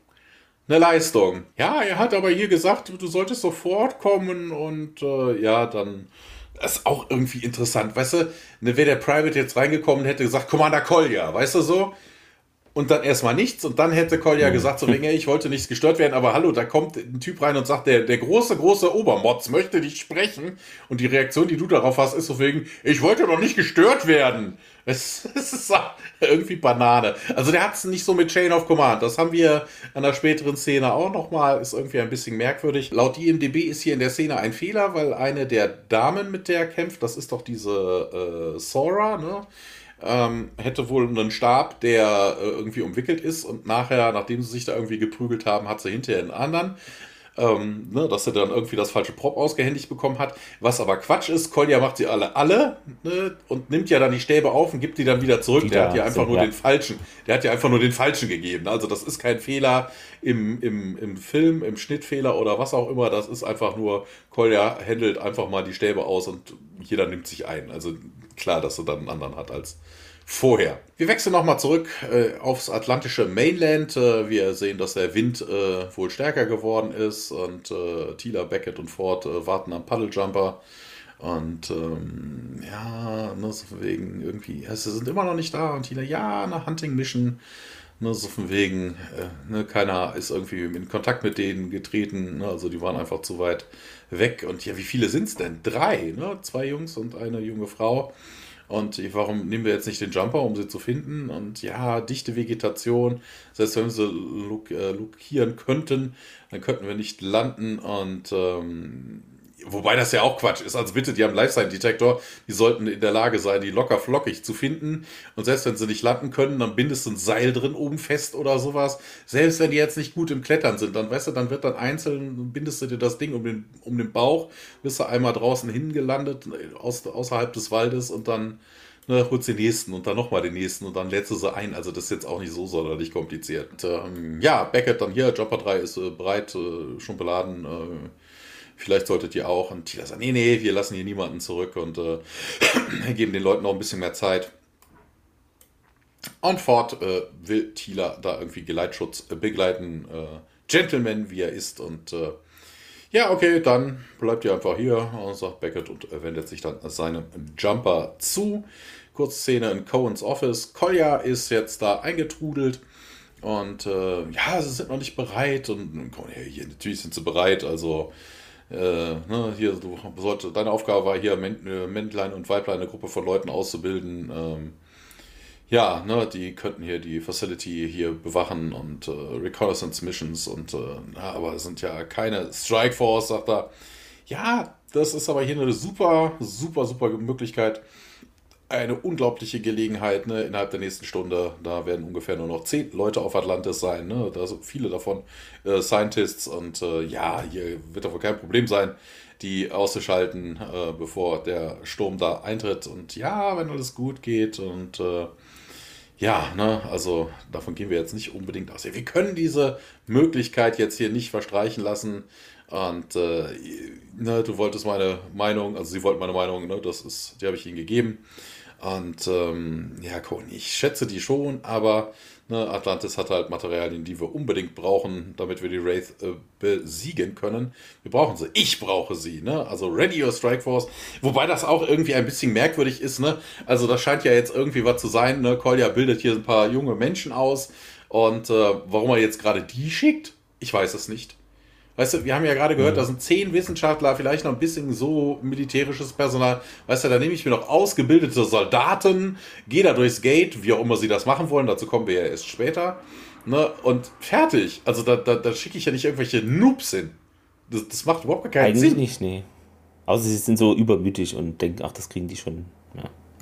eine Leistung. Ja, er hat aber hier gesagt, du solltest sofort kommen und äh, ja, dann... Das ist auch irgendwie interessant, weißt du, ne, wäre der Private jetzt reingekommen und hätte gesagt, Commander Kolja, weißt du so? Und dann erstmal nichts und dann hätte Kolja gesagt, so wegen, ich wollte nichts gestört werden, aber hallo, da kommt ein Typ rein und sagt, der, der große, große Obermotz möchte dich sprechen und die Reaktion, die du darauf hast, ist so wegen, ich wollte doch nicht gestört werden. Es, es ist irgendwie Banane. Also der hat es nicht so mit Chain of Command, das haben wir an der späteren Szene auch nochmal, ist irgendwie ein bisschen merkwürdig. Laut I M D B ist hier in der Szene ein Fehler, weil eine der Damen, mit der er kämpft, das ist doch diese äh, Sora, ne? Ähm, hätte wohl einen Stab, der äh, irgendwie umwickelt ist und nachher, nachdem sie sich da irgendwie geprügelt haben, hat sie hinterher einen anderen, ähm, ne, dass er dann irgendwie das falsche Prop ausgehändigt bekommen hat, was aber Quatsch ist. Kolja macht sie alle alle, ne, und nimmt ja dann die Stäbe auf und gibt die dann wieder zurück. Die der hat ja einfach sind, nur ja. den falschen, der hat ja einfach nur den falschen gegeben. Also das ist kein Fehler im, im, im Film, im Schnittfehler oder was auch immer, das ist einfach nur, Kolja händelt einfach mal die Stäbe aus und jeder nimmt sich ein. Also klar, dass er dann einen anderen hat als vorher. Wir wechseln nochmal zurück äh, aufs atlantische Mainland. Äh, wir sehen, dass der Wind äh, wohl stärker geworden ist und äh, Teela, Beckett und Ford äh, warten am Puddlejumper. Und ähm, ja, ne, so von wegen irgendwie, ja, sie sind immer noch nicht da. Und Teela, ja, eine Hunting Mission. Ne, so von wegen, äh, ne, keiner ist irgendwie in Kontakt mit denen getreten. Ne, also die waren einfach zu weit weg. Und ja, wie viele sind es denn? Drei, ne? Zwei Jungs und eine junge Frau. Und warum nehmen wir jetzt nicht den Jumper, um sie zu finden? Und ja, dichte Vegetation. Selbst wenn wir sie lok- äh, lokieren könnten, dann könnten wir nicht landen. Und ähm, wobei das ja auch Quatsch ist. Also bitte, die haben Life-Sign-Detektor. Die sollten in der Lage sein, die locker flockig zu finden. Und selbst wenn sie nicht landen können, dann bindest du ein Seil drin oben fest oder sowas. Selbst wenn die jetzt nicht gut im Klettern sind, dann weißt du, dann wird dann einzeln, bindest du dir das Ding um den, um den Bauch, bist du einmal draußen hingelandet, aus, außerhalb des Waldes und dann ne, holst den nächsten und dann nochmal den nächsten und dann lädst du sie ein. Also das ist jetzt auch nicht so sonderlich kompliziert. Und, ähm, ja, Beckett dann hier, Jumper drei ist äh, bereit, äh, schon beladen, äh, vielleicht solltet ihr auch. Und Teela sagt, nee, nee, wir lassen hier niemanden zurück und äh, geben den Leuten noch ein bisschen mehr Zeit. Und Ford äh, will Teela da irgendwie Geleitschutz äh, begleiten. Äh, Gentleman, wie er ist. Und äh, ja, okay, dann bleibt ihr einfach hier, sagt Beckett und äh, wendet sich dann seinem Jumper zu. Kurzszene in Cohens Office. Kolja ist jetzt da eingetrudelt. Und äh, ja, sie sind noch nicht bereit. Und ja, hier, natürlich sind sie bereit. Also Äh, ne, hier, du sollte, deine Aufgabe war hier, Männlein und Weiblein, eine Gruppe von Leuten auszubilden. Ähm, ja, ne, die könnten hier die Facility hier bewachen und äh, Reconnaissance Missions und äh, na, aber es sind ja keine Strike Force, sagt er. Ja, das ist aber hier eine super, super, super Möglichkeit. Eine unglaubliche Gelegenheit, ne, innerhalb der nächsten Stunde. Da werden ungefähr nur noch zehn Leute auf Atlantis sein. Ne, da sind viele davon äh, Scientists. Und äh, ja, hier wird doch wohl kein Problem sein, die auszuschalten, äh, bevor der Sturm da eintritt. Und ja, wenn alles gut geht. Und äh, ja, ne, also davon gehen wir jetzt nicht unbedingt aus. Ja, wir können diese Möglichkeit jetzt hier nicht verstreichen lassen. Und äh, ne, du wolltest meine Meinung, also sie wollten meine Meinung, ne, das ist, die habe ich ihnen gegeben. Und ähm, ja, Cohen, ich schätze die schon, aber ne, Atlantis hat halt Materialien, die wir unbedingt brauchen, damit wir die Wraith äh, besiegen können. Wir brauchen sie. Ich brauche sie. Ne? Also Ready Your Strike Force. Wobei das auch irgendwie ein bisschen merkwürdig ist. Ne? Also das scheint ja jetzt irgendwie was zu sein. Ne? Kolja bildet hier ein paar junge Menschen aus. Und äh, warum er jetzt gerade die schickt, ich weiß es nicht. Weißt du, wir haben ja gerade gehört, mhm. da sind zehn Wissenschaftler, vielleicht noch ein bisschen so militärisches Personal. Weißt du, da nehme ich mir noch ausgebildete Soldaten, gehe da durchs Gate, wie auch immer sie das machen wollen, dazu kommen wir ja erst später. Ne? Und fertig. Also da, da, da schicke ich ja nicht irgendwelche Noobs hin. Das, das macht überhaupt keinen Eigentlich Sinn. Eigentlich nicht, nee. Außer sie sind so übermütig und denken, ach, das kriegen die schon. Ja.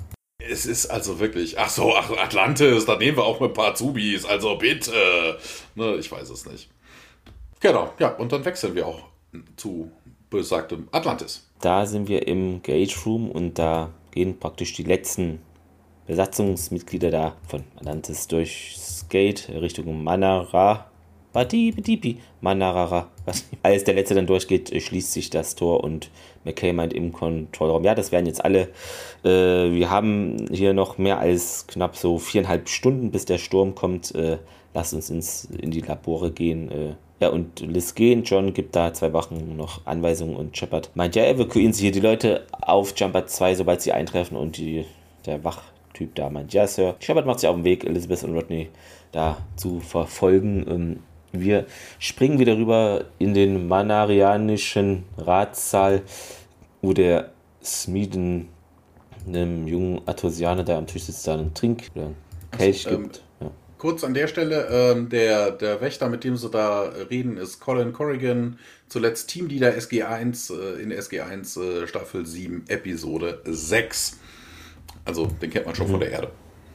Es ist also wirklich, ach so, ach, Atlantis, da nehmen wir auch mit ein paar Azubis, also bitte. Ne, ich weiß es nicht. Genau, ja, und dann wechseln wir auch zu besagtem Atlantis. Da sind wir im Gate Room und da gehen praktisch die letzten Besatzungsmitglieder da von Atlantis durchs Gate Richtung Manara. Badibidibi, Manarara. Als der letzte dann durchgeht, schließt sich das Tor und McKay meint im Kontrollraum, ja, das wären jetzt alle. Äh, wir haben hier noch mehr als knapp so viereinhalb Stunden, bis der Sturm kommt. Äh, lasst uns ins, in die Labore gehen. Äh, ja, und Liz gehen. John gibt da zwei Wochen noch Anweisungen und Shepard meint, ja, evakuieren Sie hier die Leute auf Jumper zwei, sobald sie eintreffen. Und die, der Wachtyp da meint, ja, Sir. Shepard macht sich auf den Weg, Elizabeth und Rodney da zu verfolgen. Ähm, Wir springen wieder rüber in den manarianischen Ratssaal, wo der Smeeden einem jungen Athosianer, der am Tisch sitzt, da einen Trink oder einen Kelch ähm, gibt. Ja. Kurz an der Stelle, ähm, der, der Wächter, mit dem sie da reden, ist Colin Corrigan, zuletzt Teamleader S G eins äh, in S G eins äh, Staffel sieben, Episode sechs. Also, den kennt man schon mhm. von der Erde.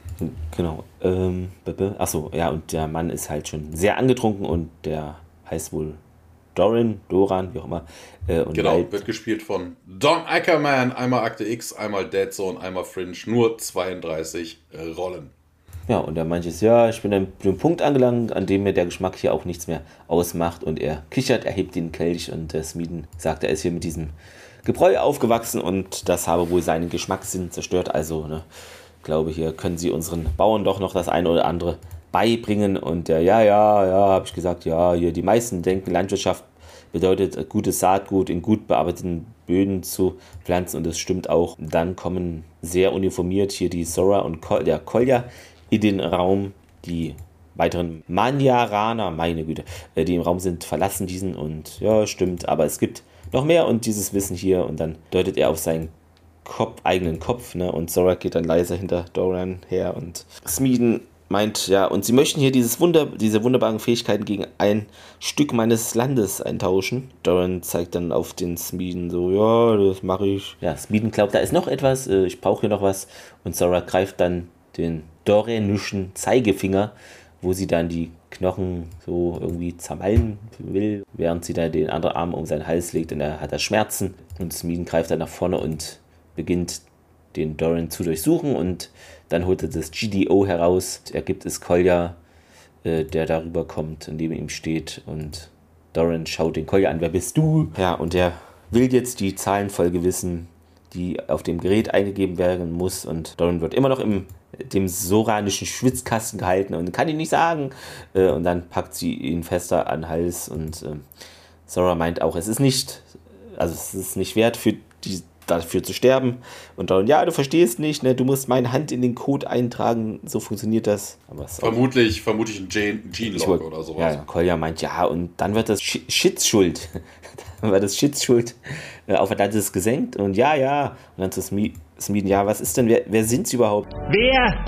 Genau. Ähm, achso, ja, und der Mann ist halt schon sehr angetrunken und der heißt wohl Doran, Doran, wie auch immer. Äh, und genau, halt, wird gespielt von Don Ackerman, einmal Akte X, einmal Dead Zone, einmal Fringe, nur zweiunddreißig äh, Rollen. Ja, und er meint jetzt, ja, ich bin an einem Punkt angelangt, an dem mir der Geschmack hier auch nichts mehr ausmacht. Und er kichert, er hebt den Kelch und der Smeeden sagt, er ist hier mit diesem Gebräu aufgewachsen und das habe wohl seinen Geschmackssinn zerstört. Also, ne, glaube, hier können sie unseren Bauern doch noch das eine oder andere beibringen. Und der, ja, ja, ja, habe ich gesagt, ja, hier die meisten denken, Landwirtschaft bedeutet gutes Saatgut in gut bearbeiteten Böden zu pflanzen und das stimmt auch. Dann kommen sehr uniformiert hier die Zora und Kol- der Kolja in den Raum. Die weiteren Manjaraner, meine Güte, die im Raum sind, verlassen diesen und ja, stimmt, aber es gibt noch mehr und dieses Wissen hier und dann deutet er auf seinen Kopf, eigenen Kopf, ne? Und Zora geht dann leise hinter Doran her und Smeeden meint, ja, und sie möchten hier dieses Wunder, diese wunderbaren Fähigkeiten gegen ein Stück meines Landes eintauschen. Doran zeigt dann auf den Smeeden so, ja, das mache ich. Ja, Smeeden glaubt, da ist noch etwas, äh, ich brauche hier noch was und Zora greift dann den doranischen Zeigefinger, wo sie dann die Knochen so irgendwie zermalmen will, während sie dann den anderen Arm um seinen Hals legt und er hat da Schmerzen und Smeeden greift dann nach vorne und beginnt den Doran zu durchsuchen und dann holt er das G D O heraus. Er gibt es Kolja, äh, der darüber kommt und neben ihm steht und Doran schaut den Kolja an. Wer bist du? Ja, und er will jetzt die Zahlenfolge wissen, die auf dem Gerät eingegeben werden muss und Doran wird immer noch im dem soranischen Schwitzkasten gehalten und kann ihn nicht sagen. Äh, und dann packt sie ihn fester an den Hals und äh, Zora meint auch, es ist nicht, also es ist nicht wert für die dafür zu sterben. Und dann, ja, du verstehst nicht, ne? Du musst meine Hand in den Code eintragen, so funktioniert das. Aber vermutlich, vermutlich ein Gene-Log oder sowas. Ja, Kolja meint, ja, und dann wird das Sch- Schitzschuld, dann wird das Schitzschuld äh, auf Atlantis gesenkt und ja, ja, und dann zu Sme- Smeeden, ja, was ist denn, wer, wer sind sie überhaupt? Wer?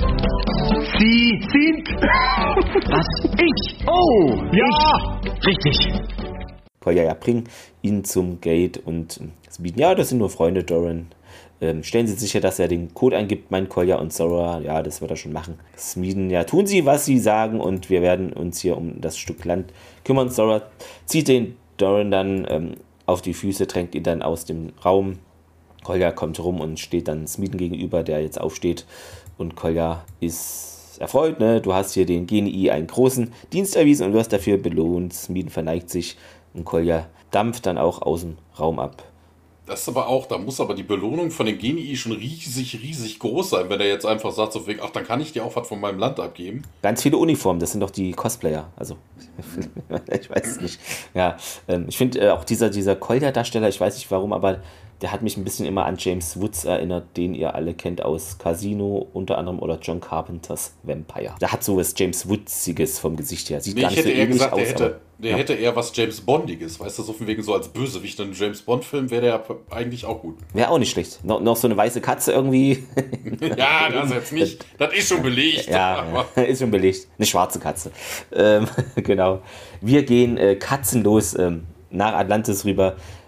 Sie sind? Was? Ich? Oh, ja, ich. Richtig. Kolja, ja, bring ihn zum Gate und Smeeden, ja, das sind nur Freunde, Doran. Ähm, stellen Sie sicher, dass er den Code eingibt, meint Kolja und Zora, ja, das wird er schon machen. Smeeden, ja, tun Sie, was Sie sagen und wir werden uns hier um das Stück Land kümmern. Zora zieht den Doran dann ähm, auf die Füße, drängt ihn dann aus dem Raum. Kolja kommt rum und steht dann Smeeden gegenüber, der jetzt aufsteht und Kolja ist erfreut, ne? Du hast hier den G N I einen großen Dienst erwiesen und wirst dafür belohnt. Smeeden verneigt sich und Kolja dampft dann auch aus dem Raum ab. Das ist aber auch, da muss aber die Belohnung von den G N I schon riesig, riesig groß sein, wenn er jetzt einfach sagt, so wegen, ach, dann kann ich dir auch was von meinem Land abgeben. Ganz viele Uniformen, das sind doch die Cosplayer, also ich weiß es nicht. Ja, ähm, ich finde äh, auch dieser, dieser Kolja-Darsteller, ich weiß nicht warum, aber der hat mich ein bisschen immer an James Woods erinnert, den ihr alle kennt aus Casino unter anderem oder John Carpenters Vampire. Der hat so was James Woodsiges vom Gesicht her. Sieht nee, gar ich nicht hätte so eher ähnlich gesagt, aus. der, hätte, aber, der ja. hätte eher was James Bondiges, weißt du, so von wegen so als Bösewicht in einem James Bond-Film wäre der eigentlich auch gut. Wäre auch nicht schlecht. No, noch so eine weiße Katze irgendwie. Ja, das jetzt nicht. Das ist schon belegt. Ja, ja, ist schon belegt. Eine schwarze Katze. Ähm, genau. Wir gehen äh, katzenlos ähm, nach Atlantis rüber.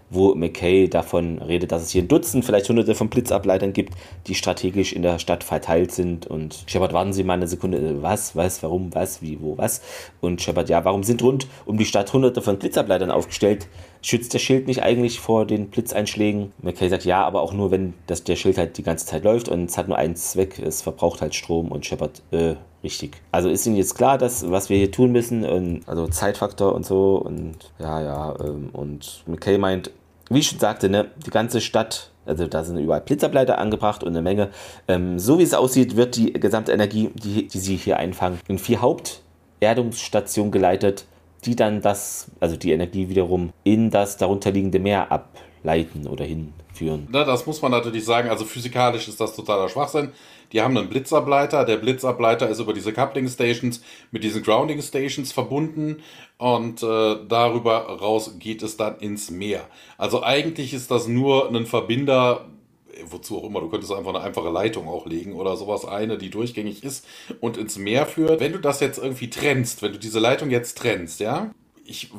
wo McKay davon redet, dass es hier ein Dutzend, vielleicht hunderte von Blitzableitern gibt, die strategisch in der Stadt verteilt sind. Und Shepard, warten Sie mal eine Sekunde, was, was, warum, was, wie, wo, was? Und Shepard, ja, warum sind rund um die Stadt hunderte von Blitzableitern aufgestellt? Schützt der Schild nicht eigentlich vor den Blitzeinschlägen? McKay sagt, ja, aber auch nur, wenn das, der Schild halt die ganze Zeit läuft und es hat nur einen Zweck, es verbraucht halt Strom. Und Shepard, äh, richtig. Also ist Ihnen jetzt klar, dass, was wir hier tun müssen? Und, also Zeitfaktor und so und ja, ja, ähm, und McKay meint, wie ich schon sagte, ne, die ganze Stadt, also da sind überall Blitzableiter angebracht und eine Menge. Ähm, so wie es aussieht, wird die gesamte Energie, die, die sie hier einfangen, in vier Haupterdungsstationen geleitet, die dann das, also die Energie wiederum in das darunterliegende Meer ableiten oder hinführen. Na, das muss man natürlich sagen, also physikalisch ist das totaler Schwachsinn. Die haben einen Blitzableiter, der Blitzableiter ist über diese Coupling Stations mit diesen Grounding Stations verbunden und äh, darüber raus geht es dann ins Meer. Also eigentlich ist das nur ein Verbinder, wozu auch immer, du könntest einfach eine einfache Leitung auch legen oder sowas, eine, die durchgängig ist und ins Meer führt. Wenn du das jetzt irgendwie trennst, wenn du diese Leitung jetzt trennst, ja, ich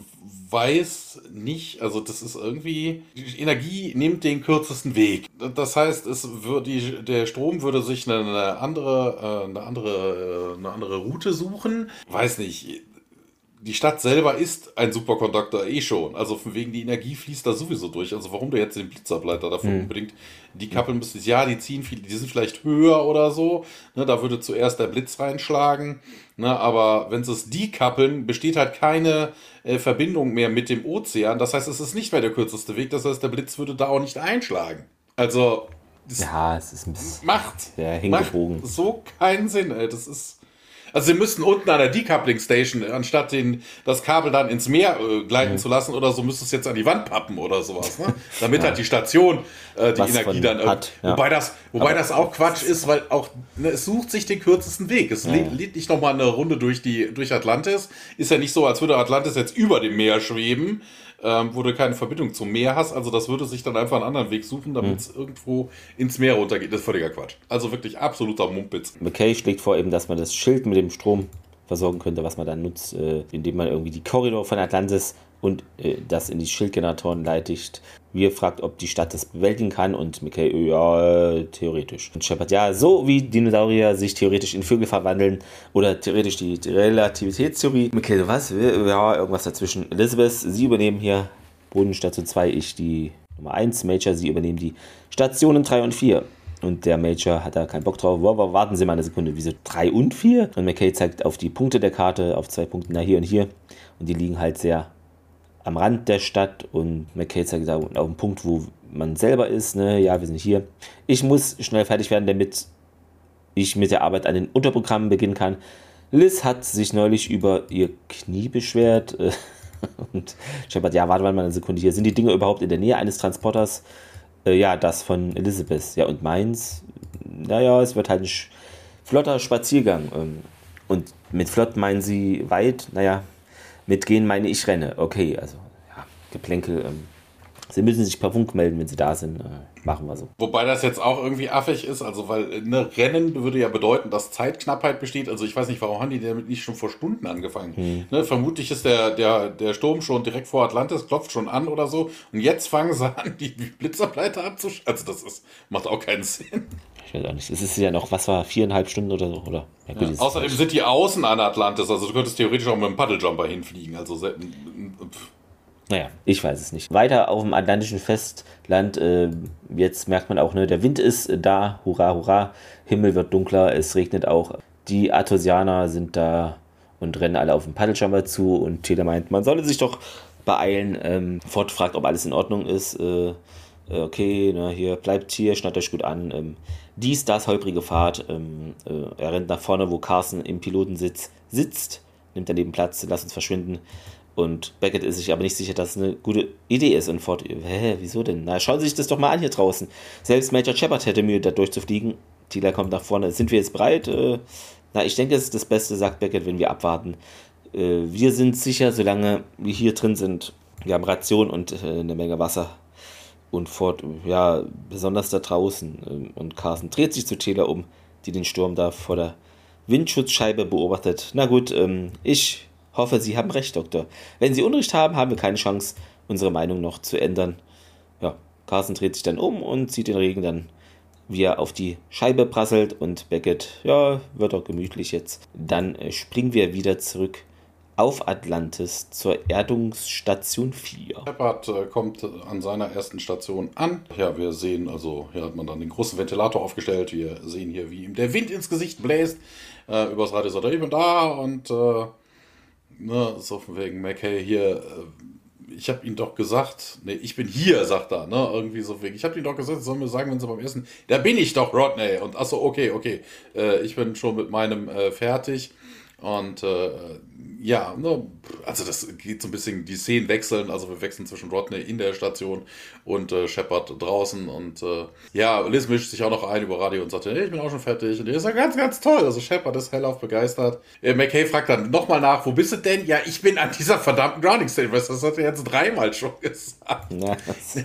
weiß nicht, also das ist irgendwie, die Energie nimmt den kürzesten Weg. Das heißt, es würde die, der Strom würde sich eine andere, eine andere, eine andere Route suchen. Weiß nicht. Die Stadt selber ist ein Superkonduktor eh schon. Also von wegen die Energie fließt da sowieso durch. Also warum du jetzt den Blitzableiter davon mhm. unbedingt die kappeln müsstest, ja, die ziehen viel, die sind vielleicht höher oder so. Ne, da würde zuerst der Blitz reinschlagen. Ne, aber wenn sie es dekappeln, besteht halt keine äh, Verbindung mehr mit dem Ozean. Das heißt, es ist nicht mehr der kürzeste Weg. Das heißt, der Blitz würde da auch nicht einschlagen. Also das ja, es ist ein bisschen macht, sehr hingebogen. Macht so keinen Sinn, ey. Das ist. Also sie müssten unten an der Decoupling Station, anstatt den, das Kabel dann ins Meer äh, gleiten mhm. zu lassen oder so, müsste es jetzt an die Wand pappen oder sowas, ne? Damit ja. halt die Station äh, die Was Energie dann... Hat, ja. Wobei, das, wobei das auch Quatsch ist, weil auch ne, es sucht sich den kürzesten Weg. Es ja. lädt nicht nochmal eine Runde durch, die, durch Atlantis. Ist ja nicht so, als würde Atlantis jetzt über dem Meer schweben, ähm, wo du keine Verbindung zum Meer hast. Also das würde sich dann einfach einen anderen Weg suchen, damit es mhm. irgendwo ins Meer runtergeht. Das ist völliger Quatsch. Also wirklich absoluter Mumpitz. McKay schlägt vor eben, dass man das Schild mit dem Strom versorgen könnte, was man dann nutzt, äh, indem man irgendwie die Korridor von Atlantis und äh, das in die Schildgeneratoren leitet. Wir fragt, ob die Stadt das bewältigen kann und McKay, ja, äh, theoretisch. Und Shepard, ja, so wie Dinosaurier sich theoretisch in Vögel verwandeln oder theoretisch die, die Relativitätstheorie. McKay, was? Ja, irgendwas dazwischen. Elizabeth, Sie übernehmen hier Bodenstation zwei, ich die Nummer eins. Major, Sie übernehmen die Stationen drei und vier. Und der Major hat da keinen Bock drauf. Wow, warten Sie mal eine Sekunde, wieso drei und vier? Und McKay zeigt auf die Punkte der Karte, auf zwei Punkten, na hier und hier. Und die liegen halt sehr am Rand der Stadt. Und McKay zeigt auf einen Punkt, wo man selber ist. Ne? Ja, wir sind hier. Ich muss schnell fertig werden, damit ich mit der Arbeit an den Unterprogrammen beginnen kann. Liz hat sich neulich über ihr Knie beschwert. Und Shepard, ja, warte mal eine Sekunde hier. Sind die Dinge überhaupt in der Nähe eines Transporters? Ja, das von Elizabeth. Ja, und meins, naja, es wird halt ein sch- flotter Spaziergang. Und mit flott meinen sie weit, naja, mit gehen meine ich renne. Okay, also, ja, Geplänkel. Sie müssen sich per Funk melden, wenn sie da sind. Machen wir so. Wobei das jetzt auch irgendwie affig ist, also weil ne, Rennen würde ja bedeuten, dass Zeitknappheit besteht. Also ich weiß nicht, warum haben die damit nicht schon vor Stunden angefangen? Hm. Ne, vermutlich ist der, der, der Sturm schon direkt vor Atlantis, klopft schon an oder so. Und jetzt fangen sie an, die Blitzableiter abzuschalten. Also das ist, macht auch keinen Sinn. Ich weiß auch nicht. Es ist ja noch, was war, viereinhalb Stunden oder so, oder? Ja, gut, ja, außerdem sind die außen an Atlantis, also du könntest theoretisch auch mit einem Paddeljumper hinfliegen. Also pff. Naja, ich weiß es nicht. Weiter auf dem atlantischen Festland, äh, jetzt merkt man auch, ne, der Wind ist da, hurra, hurra, Himmel wird dunkler, es regnet auch. Die Artosianer sind da und rennen alle auf den Paddeljumper zu und Taylor meint, man solle sich doch beeilen. Ähm, Ford fragt, ob alles in Ordnung ist. Äh, okay, ne, hier, bleibt hier, schnallt euch gut an. Ähm, dies, das, holprige Fahrt. Ähm, äh, er rennt nach vorne, wo Carson im Pilotensitz sitzt, nimmt daneben Platz, lasst uns verschwinden. Und Beckett ist sich aber nicht sicher, dass es eine gute Idee ist. Und Ford, hä, wieso denn? Na, schauen Sie sich das doch mal an hier draußen. Selbst Major Shepard hätte Mühe, da durchzufliegen. Tila kommt nach vorne. Sind wir jetzt bereit? Äh, na, ich denke, es ist das Beste, sagt Beckett, wenn wir abwarten. Äh, wir sind sicher, solange wir hier drin sind. Wir haben Ration und äh, eine Menge Wasser. Und Ford, ja, besonders da draußen. Und Carson dreht sich zu Taylor um, die den Sturm da vor der Windschutzscheibe beobachtet. Na gut, ähm, ich hoffe, Sie haben recht, Doktor. Wenn Sie Unrecht haben, haben wir keine Chance, unsere Meinung noch zu ändern. Carson dreht sich dann um und sieht den Regen dann, wie er auf die Scheibe prasselt und Beckett, ja, wird doch gemütlich jetzt. Dann äh, springen wir wieder zurück auf Atlantis zur Erdungsstation vier. Shepard äh, kommt an seiner ersten Station an. Ja, wir sehen, also hier hat man dann den großen Ventilator aufgestellt. Wir sehen hier, wie ihm der Wind ins Gesicht bläst. Äh, übers Radio sagt er, ich bin da und äh, ne, so von wegen McKay hier, äh, ich habe ihm doch gesagt, ne, ich bin hier, sagt er, ne, irgendwie so wegen, ich habe ihm doch gesagt, sollen wir sagen, wenn sie beim ersten, da bin ich doch, Rodney. Und achso, okay, okay, äh, ich bin schon mit meinem äh, fertig. Und äh, ja, ne, also das geht so ein bisschen, die Szenen wechseln, also wir wechseln zwischen Rodney in der Station und äh, Shepard draußen und äh, ja, Liz mischt sich auch noch ein über Radio und sagt, hey, ich bin auch schon fertig und die ist ja ganz, ganz toll, also Shepard ist hellauf begeistert. Äh, McKay fragt dann nochmal nach, wo bist du denn? Ja, ich bin an dieser verdammten Grounding Station, das hat er jetzt dreimal schon gesagt. Nice.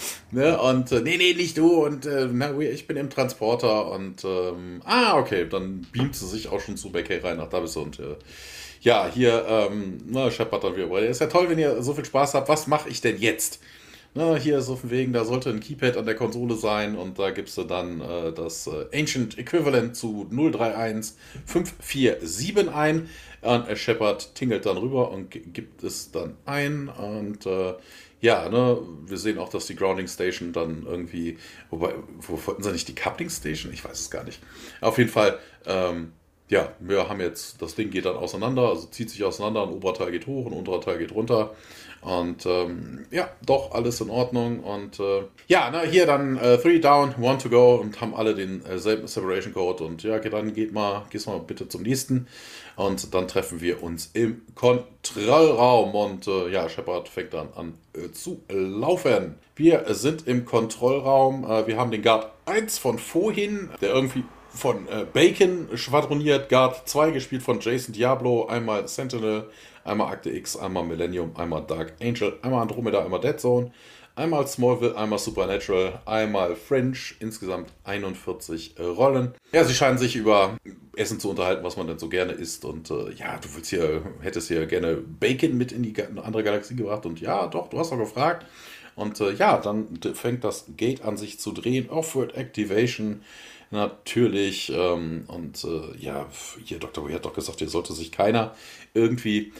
Ne, und äh, nee, nee, nicht du und äh, na, ich bin im Transporter und ähm, ah, okay, dann beamt sie sich auch schon zu McKay rein nach Davis und äh, ja, hier, ähm, na, Shepard dann wieder, ist ja toll, wenn ihr so viel Spaß habt, was mache ich denn jetzt? Na, hier so von wegen, da sollte ein Keypad an der Konsole sein und da gibst du dann äh, das äh, Ancient Equivalent zu null drei eins fünf vier sieben ein und äh, Shepard tingelt dann rüber und g- gibt es dann ein und äh, ja, ne, wir sehen auch, dass die Grounding Station dann irgendwie, wobei, wo wollten sie nicht die Coupling Station? Ich weiß es gar nicht. Auf jeden Fall, ähm, ja, wir haben jetzt, das Ding geht dann auseinander, also zieht sich auseinander, ein Oberteil geht hoch, ein unterer Teil geht runter. Und ähm, ja, doch, alles in Ordnung. Und äh, ja, ne, hier dann äh, three down, one to go und haben alle denselben äh, Separation Code. Und ja, dann geht mal, gehst mal bitte zum nächsten. Und dann treffen wir uns im Kontrollraum. Und äh, ja, Shepard fängt dann an äh, zu laufen. Wir sind im Kontrollraum. Äh, wir haben den Guard eins von vorhin, der irgendwie von äh, Bacon schwadroniert. Guard zwei gespielt von Jason Diablo. Einmal Sentinel, einmal Akte X, einmal Millennium, einmal Dark Angel, einmal Andromeda, einmal Dead Zone, einmal Smallville, einmal Supernatural, einmal Fringe, insgesamt einundvierzig äh, Rollen. Ja, sie scheinen sich über Essen zu unterhalten, was man denn so gerne isst und äh, ja, du willst hier, hättest hier gerne Bacon mit in die eine andere Galaxie gebracht und ja, doch, du hast doch gefragt. Und äh, ja, dann fängt das Gate an sich zu drehen, Offward Activation, natürlich, ähm, und äh, ja, hier, Doktor Weir hat doch gesagt, hier sollte sich keiner irgendwie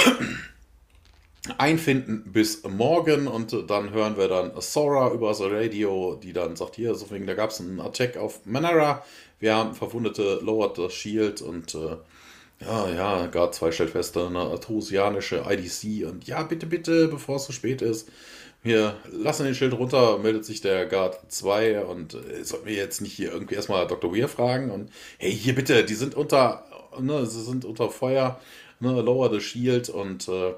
einfinden bis morgen und äh, dann hören wir dann Sora über das Radio, die dann sagt, hier, so wegen, da gab es einen Attack auf Manara, wir haben Verwundete, lowered the shield und äh, ja, ja, Guard zwei stellt fest, eine arthusianische I D C und ja, bitte, bitte, bevor es zu spät ist, wir lassen den Schild runter, meldet sich der Guard zwei und äh, sollten wir jetzt nicht hier irgendwie erstmal Doktor Weir fragen und hey, hier bitte, die sind unter, ne, sie sind unter Feuer, ne, lower the shield und äh,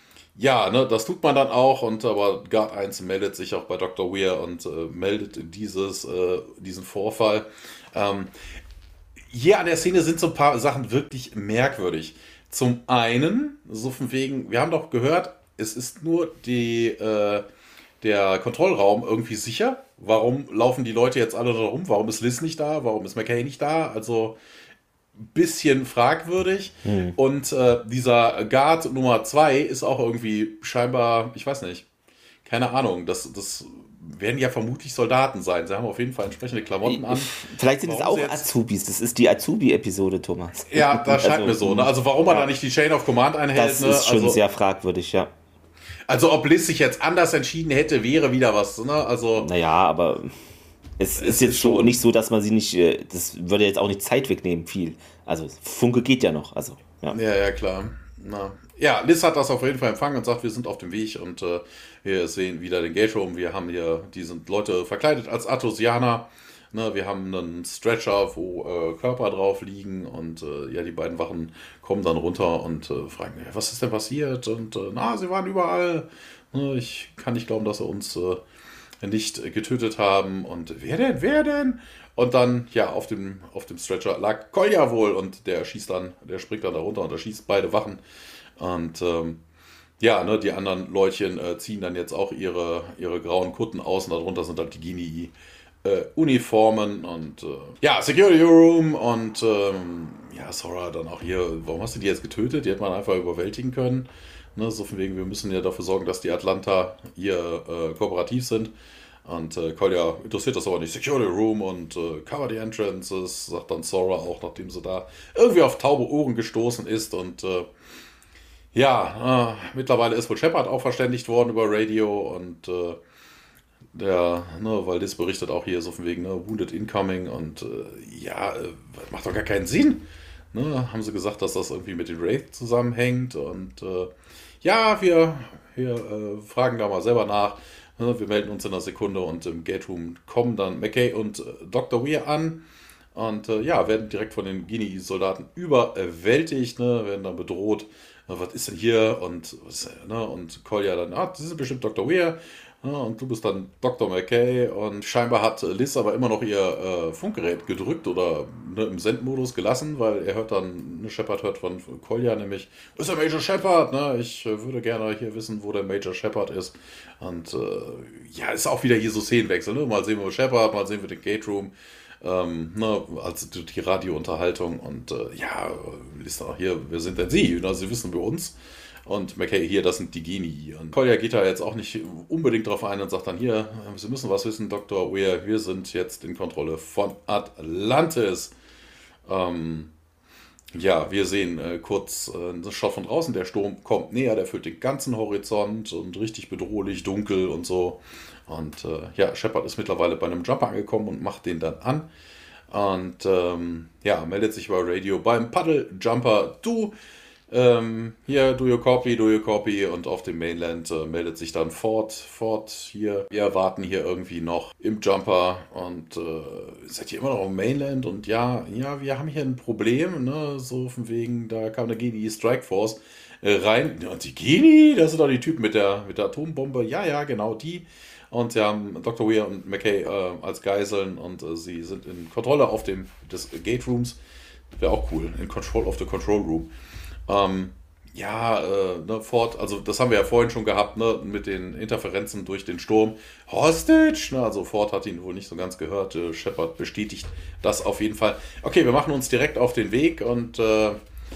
ja, ne, das tut man dann auch und aber Guard eins meldet sich auch bei Doktor Weir und äh, meldet dieses, äh, diesen Vorfall. Ähm, hier an der Szene sind so ein paar Sachen wirklich merkwürdig. Zum einen, so von wegen, wir haben doch gehört, es ist nur die, äh, der Kontrollraum irgendwie sicher. Warum laufen die Leute jetzt alle da rum? Warum ist Liz nicht da? Warum ist McKay nicht da? Also ein bisschen fragwürdig. Hm. Und äh, dieser Guard Nummer zwei ist auch irgendwie scheinbar, ich weiß nicht, keine Ahnung, das, das werden ja vermutlich Soldaten sein. Sie haben auf jeden Fall entsprechende Klamotten an. Vielleicht sind es auch Azubis. Das ist die Azubi-Episode, Thomas. Ja, das scheint also, mir so. Ne? Also warum man ja. da nicht die Chain of Command einhält. Das ist ne? schon also, sehr fragwürdig, ja. Also ob Liz sich jetzt anders entschieden hätte, wäre wieder was. Ne? Also, naja, aber es, es ist jetzt ist so nicht so, dass man sie nicht, das würde jetzt auch nicht Zeit wegnehmen, viel. Also Funke geht ja noch. Also, ja. ja, ja, klar. Na. Ja, Liz hat das auf jeden Fall empfangen und sagt, wir sind auf dem Weg und äh, wir sehen wieder den Gate Room. Wir haben hier, die sind Leute verkleidet als Arthusianer. Ne, wir haben einen Stretcher, wo äh, Körper drauf liegen und äh, ja, die beiden Wachen kommen dann runter und äh, fragen, was ist denn passiert? Und äh, na, sie waren überall. Ne, ich kann nicht glauben, dass sie uns äh, nicht getötet haben. Und wer denn? Wer denn? Und dann, ja, auf dem, auf dem Stretcher lag Kolja wohl und der schießt dann, der springt dann da runter und erschießt beide Wachen. Und ähm, ja, ne, die anderen Leutchen äh, ziehen dann jetzt auch ihre, ihre grauen Kutten aus und darunter sind halt die Gini äh, Uniformen und äh, ja, Security Room und ähm, ja, Sora dann auch hier, warum hast du die jetzt getötet? Die hätte man einfach überwältigen können. Ne, so von wegen, wir müssen ja dafür sorgen, dass die Atlanta hier äh, kooperativ sind. Und äh, Kolja interessiert das aber nicht. Secure the room und äh, cover the entrances, sagt dann Sora auch, nachdem sie da irgendwie auf taube Ohren gestoßen ist. Und äh, ja, äh, mittlerweile ist wohl Shepard auch verständigt worden über Radio und äh, der, ne, weil das berichtet auch hier so von wegen, ne, Wounded Incoming und äh, ja, äh, macht doch gar keinen Sinn. Ne, haben sie gesagt, dass das irgendwie mit den Wraith zusammenhängt und äh, ja, wir, wir äh, fragen da mal selber nach. Ne, wir melden uns in einer Sekunde und im Gate Room kommen dann McKay und äh, Doktor Weir an und äh, ja, werden direkt von den Genie-Soldaten überwältigt, ne, werden dann bedroht. Na, was ist denn hier? Und, ne, und Kolja dann, ah, das ist bestimmt Doktor Weir. Ja, und du bist dann Doktor McKay und scheinbar hat Liz aber immer noch ihr äh, Funkgerät gedrückt oder ne, im Sendmodus gelassen, weil er hört dann, ne, Shepard hört von Kolja nämlich, wo ist der Major Shepard? Ne? Ich äh, würde gerne hier wissen, wo der Major Shepard ist. Und äh, ja, ist auch wieder hier so Szenenwechsel. Ne? Mal sehen wir Shepard, mal sehen wir den Gate Room. Ähm, ne, also die Radiounterhaltung und äh, ja, Liz dann auch hier, wer sind denn Sie? Na, Sie wissen über uns. Und McKay, hier, das sind die Genie. Und Kolja geht da jetzt auch nicht unbedingt drauf ein und sagt dann, hier, Sie müssen was wissen, Doktor Weir, wir sind jetzt in Kontrolle von Atlantis. Ähm, ja, wir sehen äh, kurz äh, einen Shot von draußen, der Sturm kommt näher, der füllt den ganzen Horizont und richtig bedrohlich, dunkel und so. Und äh, ja, Shepard ist mittlerweile bei einem Jumper angekommen und macht den dann an. Und ähm, ja, meldet sich über Radio beim Paddle-Jumper, du, Ähm, hier, do your copy, do your copy und auf dem Mainland äh, meldet sich dann Ford, Ford hier, wir warten hier irgendwie noch im Jumper und äh, seid ihr immer noch auf dem Mainland und ja, ja, wir haben hier ein Problem, ne, so von wegen, da kam eine Genie Strike Force äh, rein und die Genie, das sind doch die Typen mit der, mit der Atombombe, ja, ja, genau, die und sie haben Doktor Weir und McKay äh, als Geiseln und äh, sie sind in Kontrolle auf dem, des Gate Rooms, wäre auch cool, in Control of the Control Room. Ähm, ja, äh, ne, Ford, also das haben wir ja vorhin schon gehabt, ne, mit den Interferenzen durch den Sturm. Hostage, ne, also Ford hat ihn wohl nicht so ganz gehört. Äh, Shepard bestätigt das auf jeden Fall. Okay, wir machen uns direkt auf den Weg und äh,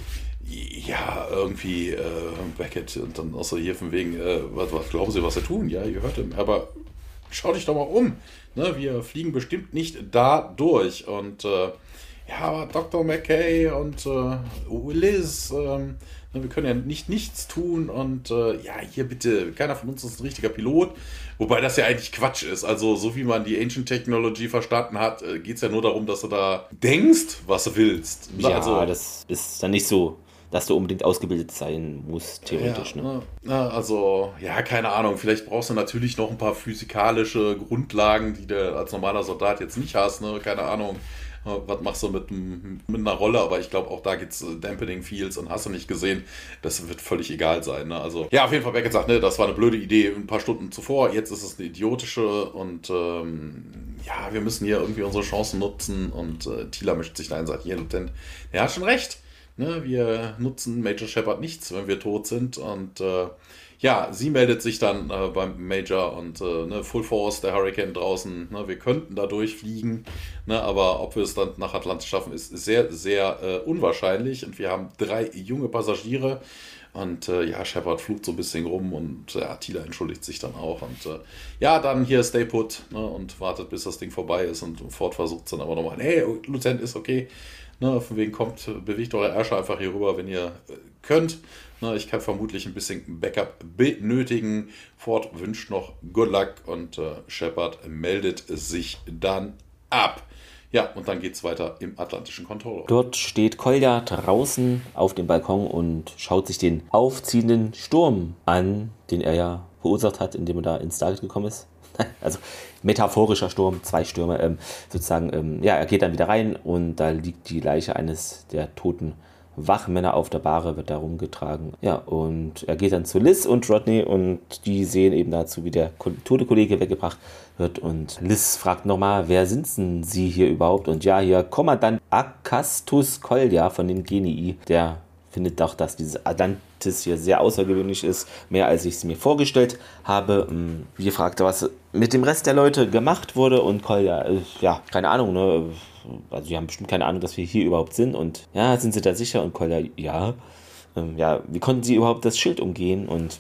ja, irgendwie äh, Beckett und dann auch so hier von wegen, äh, was, was glauben Sie, was Sie tun? Ja, ihr hört ihn, aber schau dich doch mal um. Ne, wir fliegen bestimmt nicht da durch und äh, ja, aber Doktor McKay und äh, Liz, ähm, wir können ja nicht nichts tun und äh, ja, hier bitte, keiner von uns ist ein richtiger Pilot, wobei das ja eigentlich Quatsch ist. Also so wie man die Ancient Technology verstanden hat, äh, geht es ja nur darum, dass du da denkst, was du willst. Ja, also, das ist dann nicht so, dass du unbedingt ausgebildet sein musst, theoretisch. Ja, ne? na, also, ja, keine Ahnung, vielleicht brauchst du natürlich noch ein paar physikalische Grundlagen, die du als normaler Soldat jetzt nicht hast, ne? Keine Ahnung. Was machst du mit, mit einer Rolle, aber ich glaube, auch da gibt es Dampening Fields und hast du nicht gesehen, das wird völlig egal sein. Ne? Also, ja, auf jeden Fall Beckett sagt, ne, das war eine blöde Idee ein paar Stunden zuvor, jetzt ist es eine idiotische und ähm, ja, wir müssen hier irgendwie unsere Chancen nutzen und äh, Tila mischt sich da ein und sagt, hier, Lieutenant, er hat schon recht, ne? Wir nutzen Major Shepard nichts, wenn wir tot sind und äh, ja, sie meldet sich dann äh, beim Major und äh, ne, Full Force, der Hurricane draußen, ne, wir könnten da durchfliegen, ne, aber ob wir es dann nach Atlantis schaffen, ist sehr, sehr äh, unwahrscheinlich und wir haben drei junge Passagiere und äh, ja, Shepard flucht so ein bisschen rum und ja, Tila entschuldigt sich dann auch und äh, ja, dann hier Stay Put, ne, und wartet, bis das Ding vorbei ist und Ford versucht es dann aber nochmal, hey, Lieutenant, ist okay, ne, von wegen kommt, bewegt eure Ärsche einfach hier rüber, wenn ihr äh, könnt. Ich kann vermutlich ein bisschen Backup benötigen. Ford wünscht noch Good Luck und äh, Shepard meldet sich dann ab. Ja, und dann geht es weiter im Atlantischen Controller. Dort steht Kolja draußen auf dem Balkon und schaut sich den aufziehenden Sturm an, den er ja verursacht hat, indem er da ins Stargate gekommen ist. Also metaphorischer Sturm, zwei Stürme. Ähm, sozusagen, ähm, ja, er geht dann wieder rein und da liegt die Leiche eines der toten Wachmänner auf der Bahre, wird da rumgetragen. Ja, und er geht dann zu Liz und Rodney und die sehen eben dazu, wie der tote Kollege weggebracht wird. Und Liz fragt nochmal, wer sind denn Sie hier überhaupt? Und ja, hier Kommandant Akastus Kolja von den Genii, der findet auch, dass dieses Atlantis hier sehr außergewöhnlich ist, mehr als ich es mir vorgestellt habe. Wir fragten, was mit dem Rest der Leute gemacht wurde und Kolja, ja, keine Ahnung, ne? Also die haben bestimmt keine Ahnung, dass wir hier überhaupt sind und ja, sind sie da sicher? Und Kolja, ja. Ähm, ja, wie konnten sie überhaupt das Schild umgehen? Und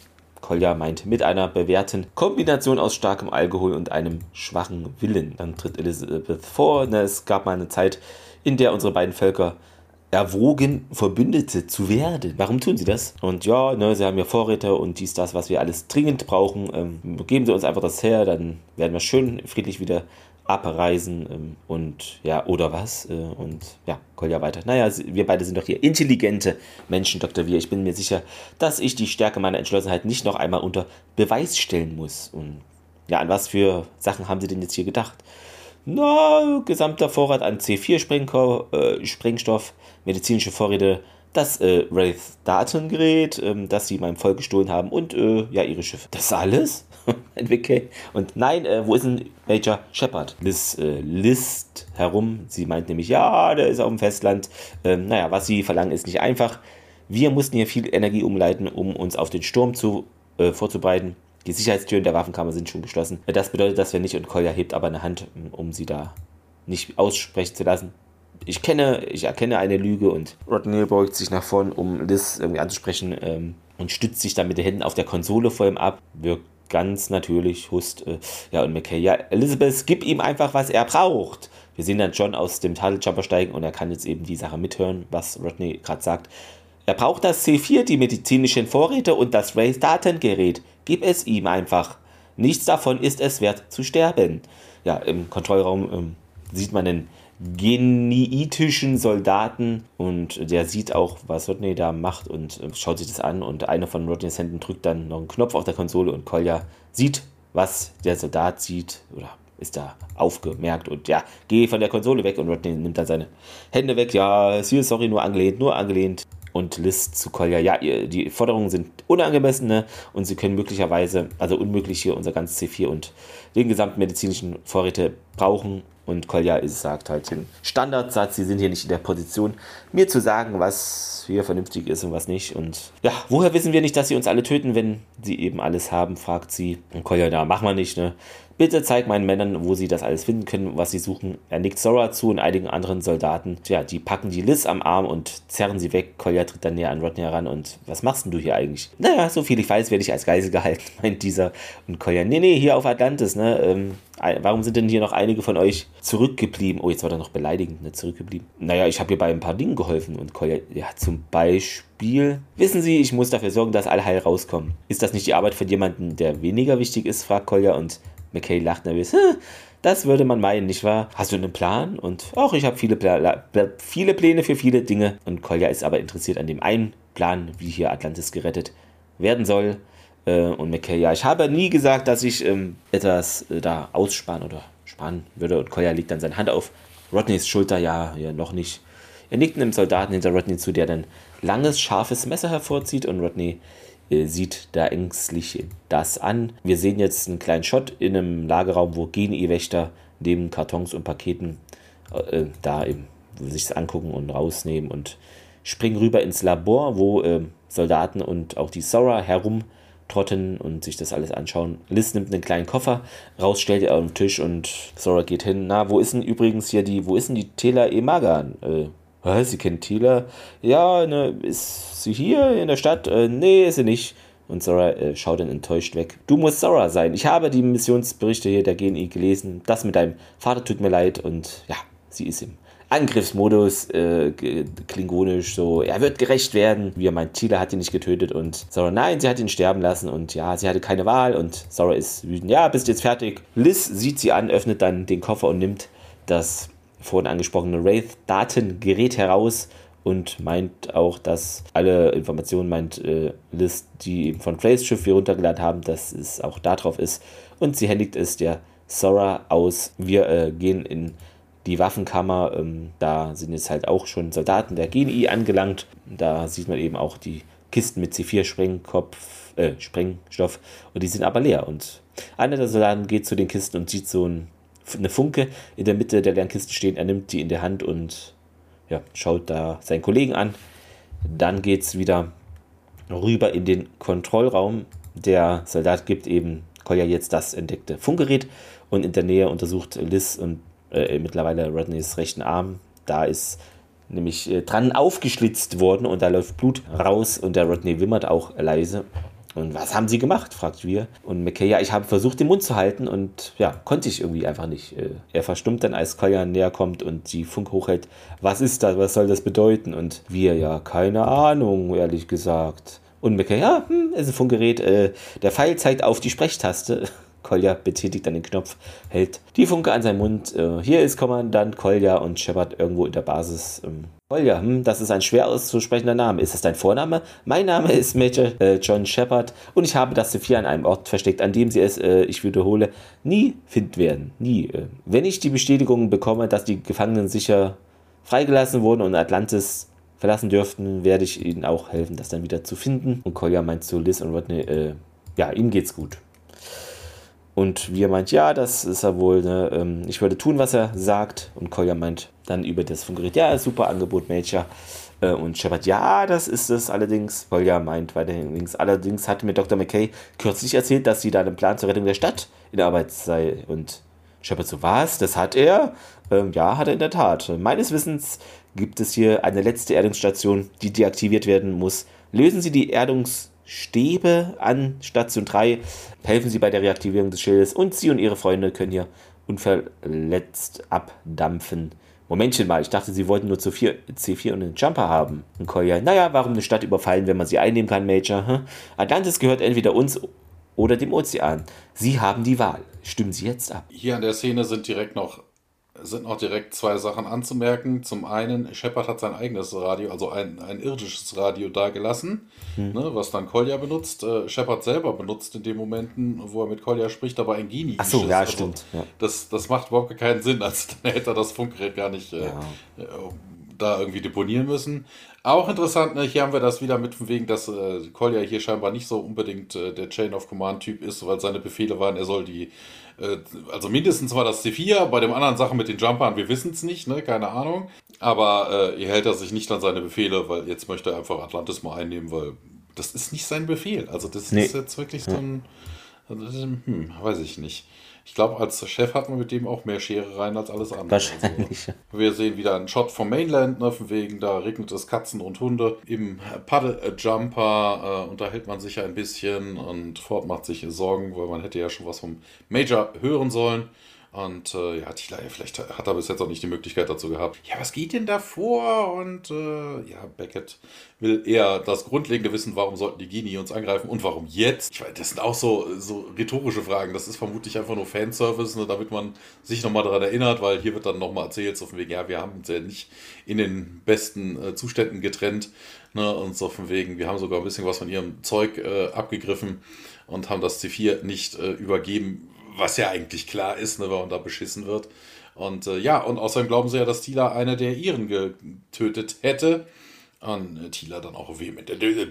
Kolja meint, mit einer bewährten Kombination aus starkem Alkohol und einem schwachen Willen. Dann tritt Elizabeth vor. Ne, es gab mal eine Zeit, in der unsere beiden Völker erwogen, Verbündete zu werden. Warum tun sie das? Und ja, ne, sie haben ja Vorräte und dies, das, was wir alles dringend brauchen. Ähm, geben sie uns einfach das her, dann werden wir schön friedlich wieder abreisen ähm, und ja, oder was? Äh, und ja, Kolja weiter. Naja, wir beide sind doch hier intelligente Menschen, Doktor Wir. Ich bin mir sicher, dass ich die Stärke meiner Entschlossenheit nicht noch einmal unter Beweis stellen muss. Und ja, an was für Sachen haben sie denn jetzt hier gedacht? Na, gesamter Vorrat an C vier Sprengko- äh, Sprengstoff, medizinische Vorräte, das äh, Wraith-Datengerät, ähm, das sie meinem Volk gestohlen haben und äh, ja, ihre Schiffe. Das alles? Okay. Und nein, äh, wo ist denn Major Shepard? Liz äh, lisst herum. Sie meint nämlich, ja, der ist auf dem Festland. Ähm, naja, was sie verlangen, ist nicht einfach. Wir mussten hier viel Energie umleiten, um uns auf den Sturm zu, äh, vorzubereiten. Die Sicherheitstüren der Waffenkammer sind schon geschlossen. Das bedeutet, dass wir nicht, und Kolja hebt aber eine Hand, um sie da nicht aussprechen zu lassen. Ich kenne, ich erkenne eine Lüge und Rodney beugt sich nach vorn, um Liz irgendwie anzusprechen ähm, und stützt sich dann mit den Händen auf der Konsole vor ihm ab. Wirkt ganz natürlich, hust, äh, ja, und McKay, ja, Elizabeth, gib ihm einfach, was er braucht. Wir sehen dann John aus dem Tunnel-Jumper steigen und er kann jetzt eben die Sache mithören, was Rodney gerade sagt. Er braucht das C vier, die medizinischen Vorräte und das Wraith-Datengerät. Gib es ihm einfach. Nichts davon ist es wert zu sterben. Ja, im Kontrollraum ähm, sieht man einen geniitischen Soldaten und der sieht auch, was Rodney da macht und äh, schaut sich das an und einer von Rodneys Händen drückt dann noch einen Knopf auf der Konsole und Kolja sieht, was der Soldat sieht oder ist da aufgemerkt und ja, geh von der Konsole weg und Rodney nimmt dann seine Hände weg. Ja, sorry, nur angelehnt, nur angelehnt. Und Liz zu Kolja, ja, die Forderungen sind unangemessen, ne? Und sie können möglicherweise, also unmöglich hier unser ganzes C vier und den gesamten medizinischen Vorräte brauchen. Und Kolja ist, sagt halt den Standardsatz, sie sind hier nicht in der Position, mir zu sagen, was hier vernünftig ist und was nicht. Und ja, woher wissen wir nicht, dass sie uns alle töten, wenn sie eben alles haben, fragt sie. Und Kolja, da machen wir nicht, ne? Bitte zeig meinen Männern, wo sie das alles finden können, was sie suchen. Er nickt Zora zu und einigen anderen Soldaten. Ja, die packen die Liz am Arm und zerren sie weg. Kolja tritt dann näher an Rodney heran und was machst denn du hier eigentlich? Naja, so viel ich weiß, werde ich als Geisel gehalten, meint dieser. Und Kolja, nee, nee, hier auf Atlantis, ne? Ähm, warum sind denn hier noch einige von euch zurückgeblieben? Oh, jetzt war er noch beleidigend, ne? Zurückgeblieben. Naja, ich habe hier bei ein paar Dingen geholfen. Und Kolja, ja, zum Beispiel, wissen Sie, ich muss dafür sorgen, dass alle heil rauskommen. Ist das nicht die Arbeit von jemandem, der weniger wichtig ist, fragt Kolja und McKay lacht nervös. Das würde man meinen, nicht wahr? Hast du einen Plan? Und auch ich habe viele, Pla- viele Pläne für viele Dinge. Und Kolja ist aber interessiert an dem einen Plan, wie hier Atlantis gerettet werden soll. Und McKay, ja, ich habe nie gesagt, dass ich ähm, etwas äh, da aussparen oder sparen würde. Und Kolja legt dann seine Hand auf Rodneys Schulter. Ja, ja, noch nicht. Er nickt einem Soldaten hinter Rodney zu, der dann langes, scharfes Messer hervorzieht. Und Rodney sieht da ängstlich das an. Wir sehen jetzt einen kleinen Shot in einem Lagerraum, wo Genie-Wächter neben Kartons und Paketen äh, da eben sich das angucken und rausnehmen und springen rüber ins Labor, wo äh, Soldaten und auch die Zora herumtrotten und sich das alles anschauen. Liz nimmt einen kleinen Koffer raus, stellt er auf den Tisch und Zora geht hin. Na, wo ist denn übrigens hier die, wo ist denn die Tela Emagan? Äh, Sie kennt Tila? Ja, ne, ist sie hier in der Stadt? Äh, nee, ist sie nicht. Und Zora äh, schaut dann enttäuscht weg. Du musst Zora sein. Ich habe die Missionsberichte hier der G N I gelesen. Das mit deinem Vater tut mir leid. Und ja, sie ist im Angriffsmodus, äh, klingonisch, so, er wird gerecht werden. Wie er meint, Tila hat ihn nicht getötet. Und Zora, nein, sie hat ihn sterben lassen. Und ja, sie hatte keine Wahl. Und Zora ist wütend. Ja, bist jetzt fertig. Liz sieht sie an, öffnet dann den Koffer und nimmt das vorhin angesprochene Wraith-Datengerät heraus und meint auch, dass alle Informationen, meint äh, Liz, die eben von Freys Schiff hier runtergeladen haben, dass es auch da drauf ist. Und sie händigt es der Zora aus. Wir äh, gehen in die Waffenkammer. Ähm, da sind jetzt halt auch schon Soldaten der G N I angelangt. Da sieht man eben auch die Kisten mit C vier Sprengkopf, äh, Sprengstoff. Und die sind aber leer. Und einer der Soldaten geht zu den Kisten und sieht so ein eine Funke in der Mitte der leeren Kiste stehen. Er nimmt die in die Hand und ja, schaut da seinen Kollegen an. Dann geht es wieder rüber in den Kontrollraum. Der Soldat gibt eben Kolja jetzt das entdeckte Funkgerät und in der Nähe untersucht Liz und äh, mittlerweile Rodneys rechten Arm. Da ist nämlich äh, dran aufgeschlitzt worden und da läuft Blut raus und der Rodney wimmert auch leise. Und was haben Sie gemacht, fragt wir. Und McKay, ja, ich habe versucht, den Mund zu halten und ja, konnte ich irgendwie einfach nicht. Er verstummt dann, als Kolja näher kommt und die Funke hochhält. Was ist das? Was soll das bedeuten? Und wir, ja, keine Ahnung, ehrlich gesagt. Und McKay, ja, hm, ist ein Funkgerät. Äh, der Pfeil zeigt auf die Sprechtaste. Kolja betätigt dann den Knopf, hält die Funke an seinen Mund. Äh, hier ist Kommandant Kolja und Shepard irgendwo in der Basis. Ähm, Kolja, hm, das ist ein schwer auszusprechender Name. Ist das dein Vorname? Mein Name ist Major äh, John Shepard und ich habe das C vier an einem Ort versteckt, an dem sie es, äh, ich wiederhole, nie finden werden. Nie. Äh. Wenn ich die Bestätigung bekomme, dass die Gefangenen sicher freigelassen wurden und Atlantis verlassen dürften, werde ich ihnen auch helfen, das dann wieder zu finden. Und Kolja meint zu Liz und Rodney, äh, ja, ihm geht's gut. Und wir meint, ja, das ist er wohl, ne? ähm, ich würde tun, was er sagt. Und Kolja meint dann über das Funkgerät, ja, super Angebot, Major. Äh, und Shepard, ja, das ist es allerdings. Kolja meint weiterhin, allerdings hatte mir Doktor McKay kürzlich erzählt, dass sie da einen Plan zur Rettung der Stadt in Arbeit sei. Und Shepard so, was, das hat er? Ähm, ja, hat er in der Tat. Meines Wissens gibt es hier eine letzte Erdungsstation, die deaktiviert werden muss. Lösen Sie die Erdungs Stäbe an Station drei, helfen Sie bei der Reaktivierung des Schildes und Sie und Ihre Freunde können hier unverletzt abdampfen. Momentchen mal, ich dachte, Sie wollten nur C vier und einen Jumper haben. Und Kolja, naja, warum eine Stadt überfallen, wenn man sie einnehmen kann, Major? Hm? Atlantis gehört entweder uns oder dem Ozean. Sie haben die Wahl. Stimmen Sie jetzt ab. Hier an der Szene sind direkt noch sind noch direkt zwei Sachen anzumerken. Zum einen, Shepard hat sein eigenes Radio, also ein, ein irdisches Radio da gelassen, hm. ne, was dann Kolja benutzt. Äh, Shepard selber benutzt in den Momenten, wo er mit Kolja spricht, aber ein Genie. Ach so, ja, also, stimmt. Ja. Das, das macht überhaupt keinen Sinn. Also dann hätte er das Funkgerät gar nicht äh, ja. äh, da irgendwie deponieren müssen. Auch interessant, ne, hier haben wir das wieder mit von wegen, dass äh, Kolja hier scheinbar nicht so unbedingt äh, der Chain of Command Typ ist, weil seine Befehle waren, er soll die also mindestens war das C vier, bei den anderen Sachen mit den Jumpern, wir wissen es nicht, ne, keine Ahnung. Aber äh, hier hält er sich nicht an seine Befehle, weil jetzt möchte er einfach Atlantis mal einnehmen, weil das ist nicht sein Befehl. Also das nee. ist jetzt wirklich so ein, also, hm, weiß ich nicht. Ich glaube, als Chef hat man mit dem auch mehr Schere rein als alles andere. Wahrscheinlich. Also, wir sehen wieder einen Shot vom Mainland, ne, von wegen, da regnet es Katzen und Hunde. Im Paddle-Jumper äh, unterhält man sich ein bisschen und Ford macht sich Sorgen, weil man hätte ja schon was vom Major hören sollen. Und äh, ja, Tila, vielleicht hat er bis jetzt auch nicht die Möglichkeit dazu gehabt. Ja, was geht denn da vor? Und äh, ja, Beckett will eher das grundlegende wissen, warum sollten die Genie uns angreifen und warum jetzt? Ich meine, das sind auch so, so rhetorische Fragen. Das ist vermutlich einfach nur Fanservice, ne, damit man sich nochmal daran erinnert, weil hier wird dann nochmal erzählt, so von wegen, ja, wir haben uns ja nicht in den besten äh, Zuständen getrennt. Ne, und so von wegen, wir haben sogar ein bisschen was von ihrem Zeug äh, abgegriffen und haben das C vier nicht äh, übergeben, was ja eigentlich klar ist, ne, weil man da beschissen wird. Und äh, ja, und außerdem glauben sie ja, dass Tila eine der ihren getötet hätte. Und äh, Tila dann auch vehement,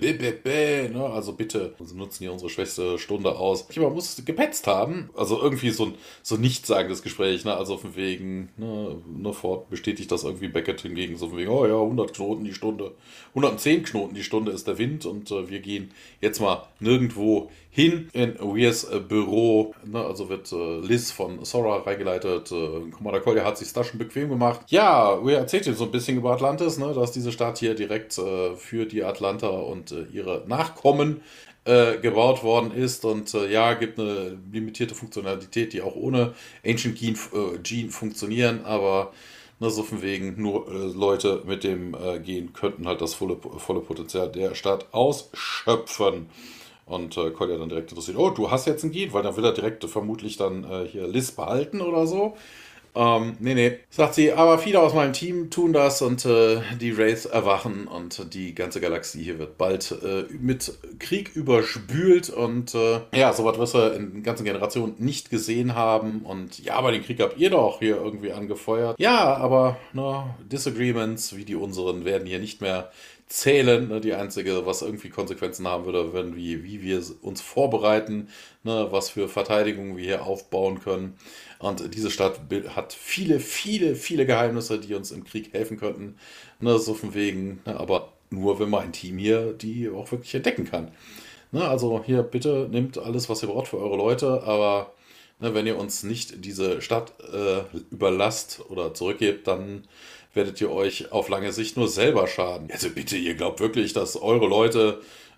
ne, also bitte, sie nutzen hier unsere schwächste Stunde aus. Ich man muss gepetzt haben. Also irgendwie so ein so nichtssagendes Gespräch, ne, also von wegen, ne, ne, Ford bestätigt das irgendwie, Beckett hingegen so von wegen, oh ja, hundert Knoten die Stunde, hundertzehn Knoten die Stunde ist der Wind und äh, wir gehen jetzt mal nirgendwo hin in Weirs äh, Büro, ne, also wird äh, Liz von Sora reingeleitet. Äh, Commander Kolja hat sich das schon bequem gemacht. Ja, Weir erzählt ihm so ein bisschen über Atlantis, ne, dass diese Stadt hier direkt äh, für die Atlanter und äh, ihre Nachkommen äh, gebaut worden ist und äh, ja, gibt eine limitierte Funktionalität, die auch ohne Ancient Gene, äh, Gene funktionieren, aber ne, so von wegen nur äh, Leute mit dem äh, Gen könnten halt das volle, volle Potenzial der Stadt ausschöpfen. Und äh, Kolja dann direkt interessiert, oh, du hast jetzt ein Gen, weil dann will er direkt vermutlich dann äh, hier Liz behalten oder so. Ähm, nee, nee, sagt sie, aber viele aus meinem Team tun das und äh, die Wraiths erwachen und die ganze Galaxie hier wird bald äh, mit Krieg überspült und äh, ja, sowas wirst du in ganzen Generationen nicht gesehen haben und ja, aber den Krieg habt ihr doch hier irgendwie angefeuert. Ja, aber ne, Disagreements wie die unseren werden hier nicht mehr zählen. Ne, die einzige, was irgendwie Konsequenzen haben würde, wenn wie, wie wir uns vorbereiten, ne, was für Verteidigungen wir hier aufbauen können. Und diese Stadt hat viele, viele, viele Geheimnisse, die uns im Krieg helfen könnten. Ne, so von wegen, ne, aber nur, wenn man ein Team hier die auch wirklich entdecken kann. Ne, also hier bitte nehmt alles, was ihr braucht für eure Leute, aber ne, wenn ihr uns nicht diese Stadt äh, überlasst oder zurückgebt, dann werdet ihr euch auf lange Sicht nur selber schaden. Also bitte, ihr glaubt wirklich, dass eure Leute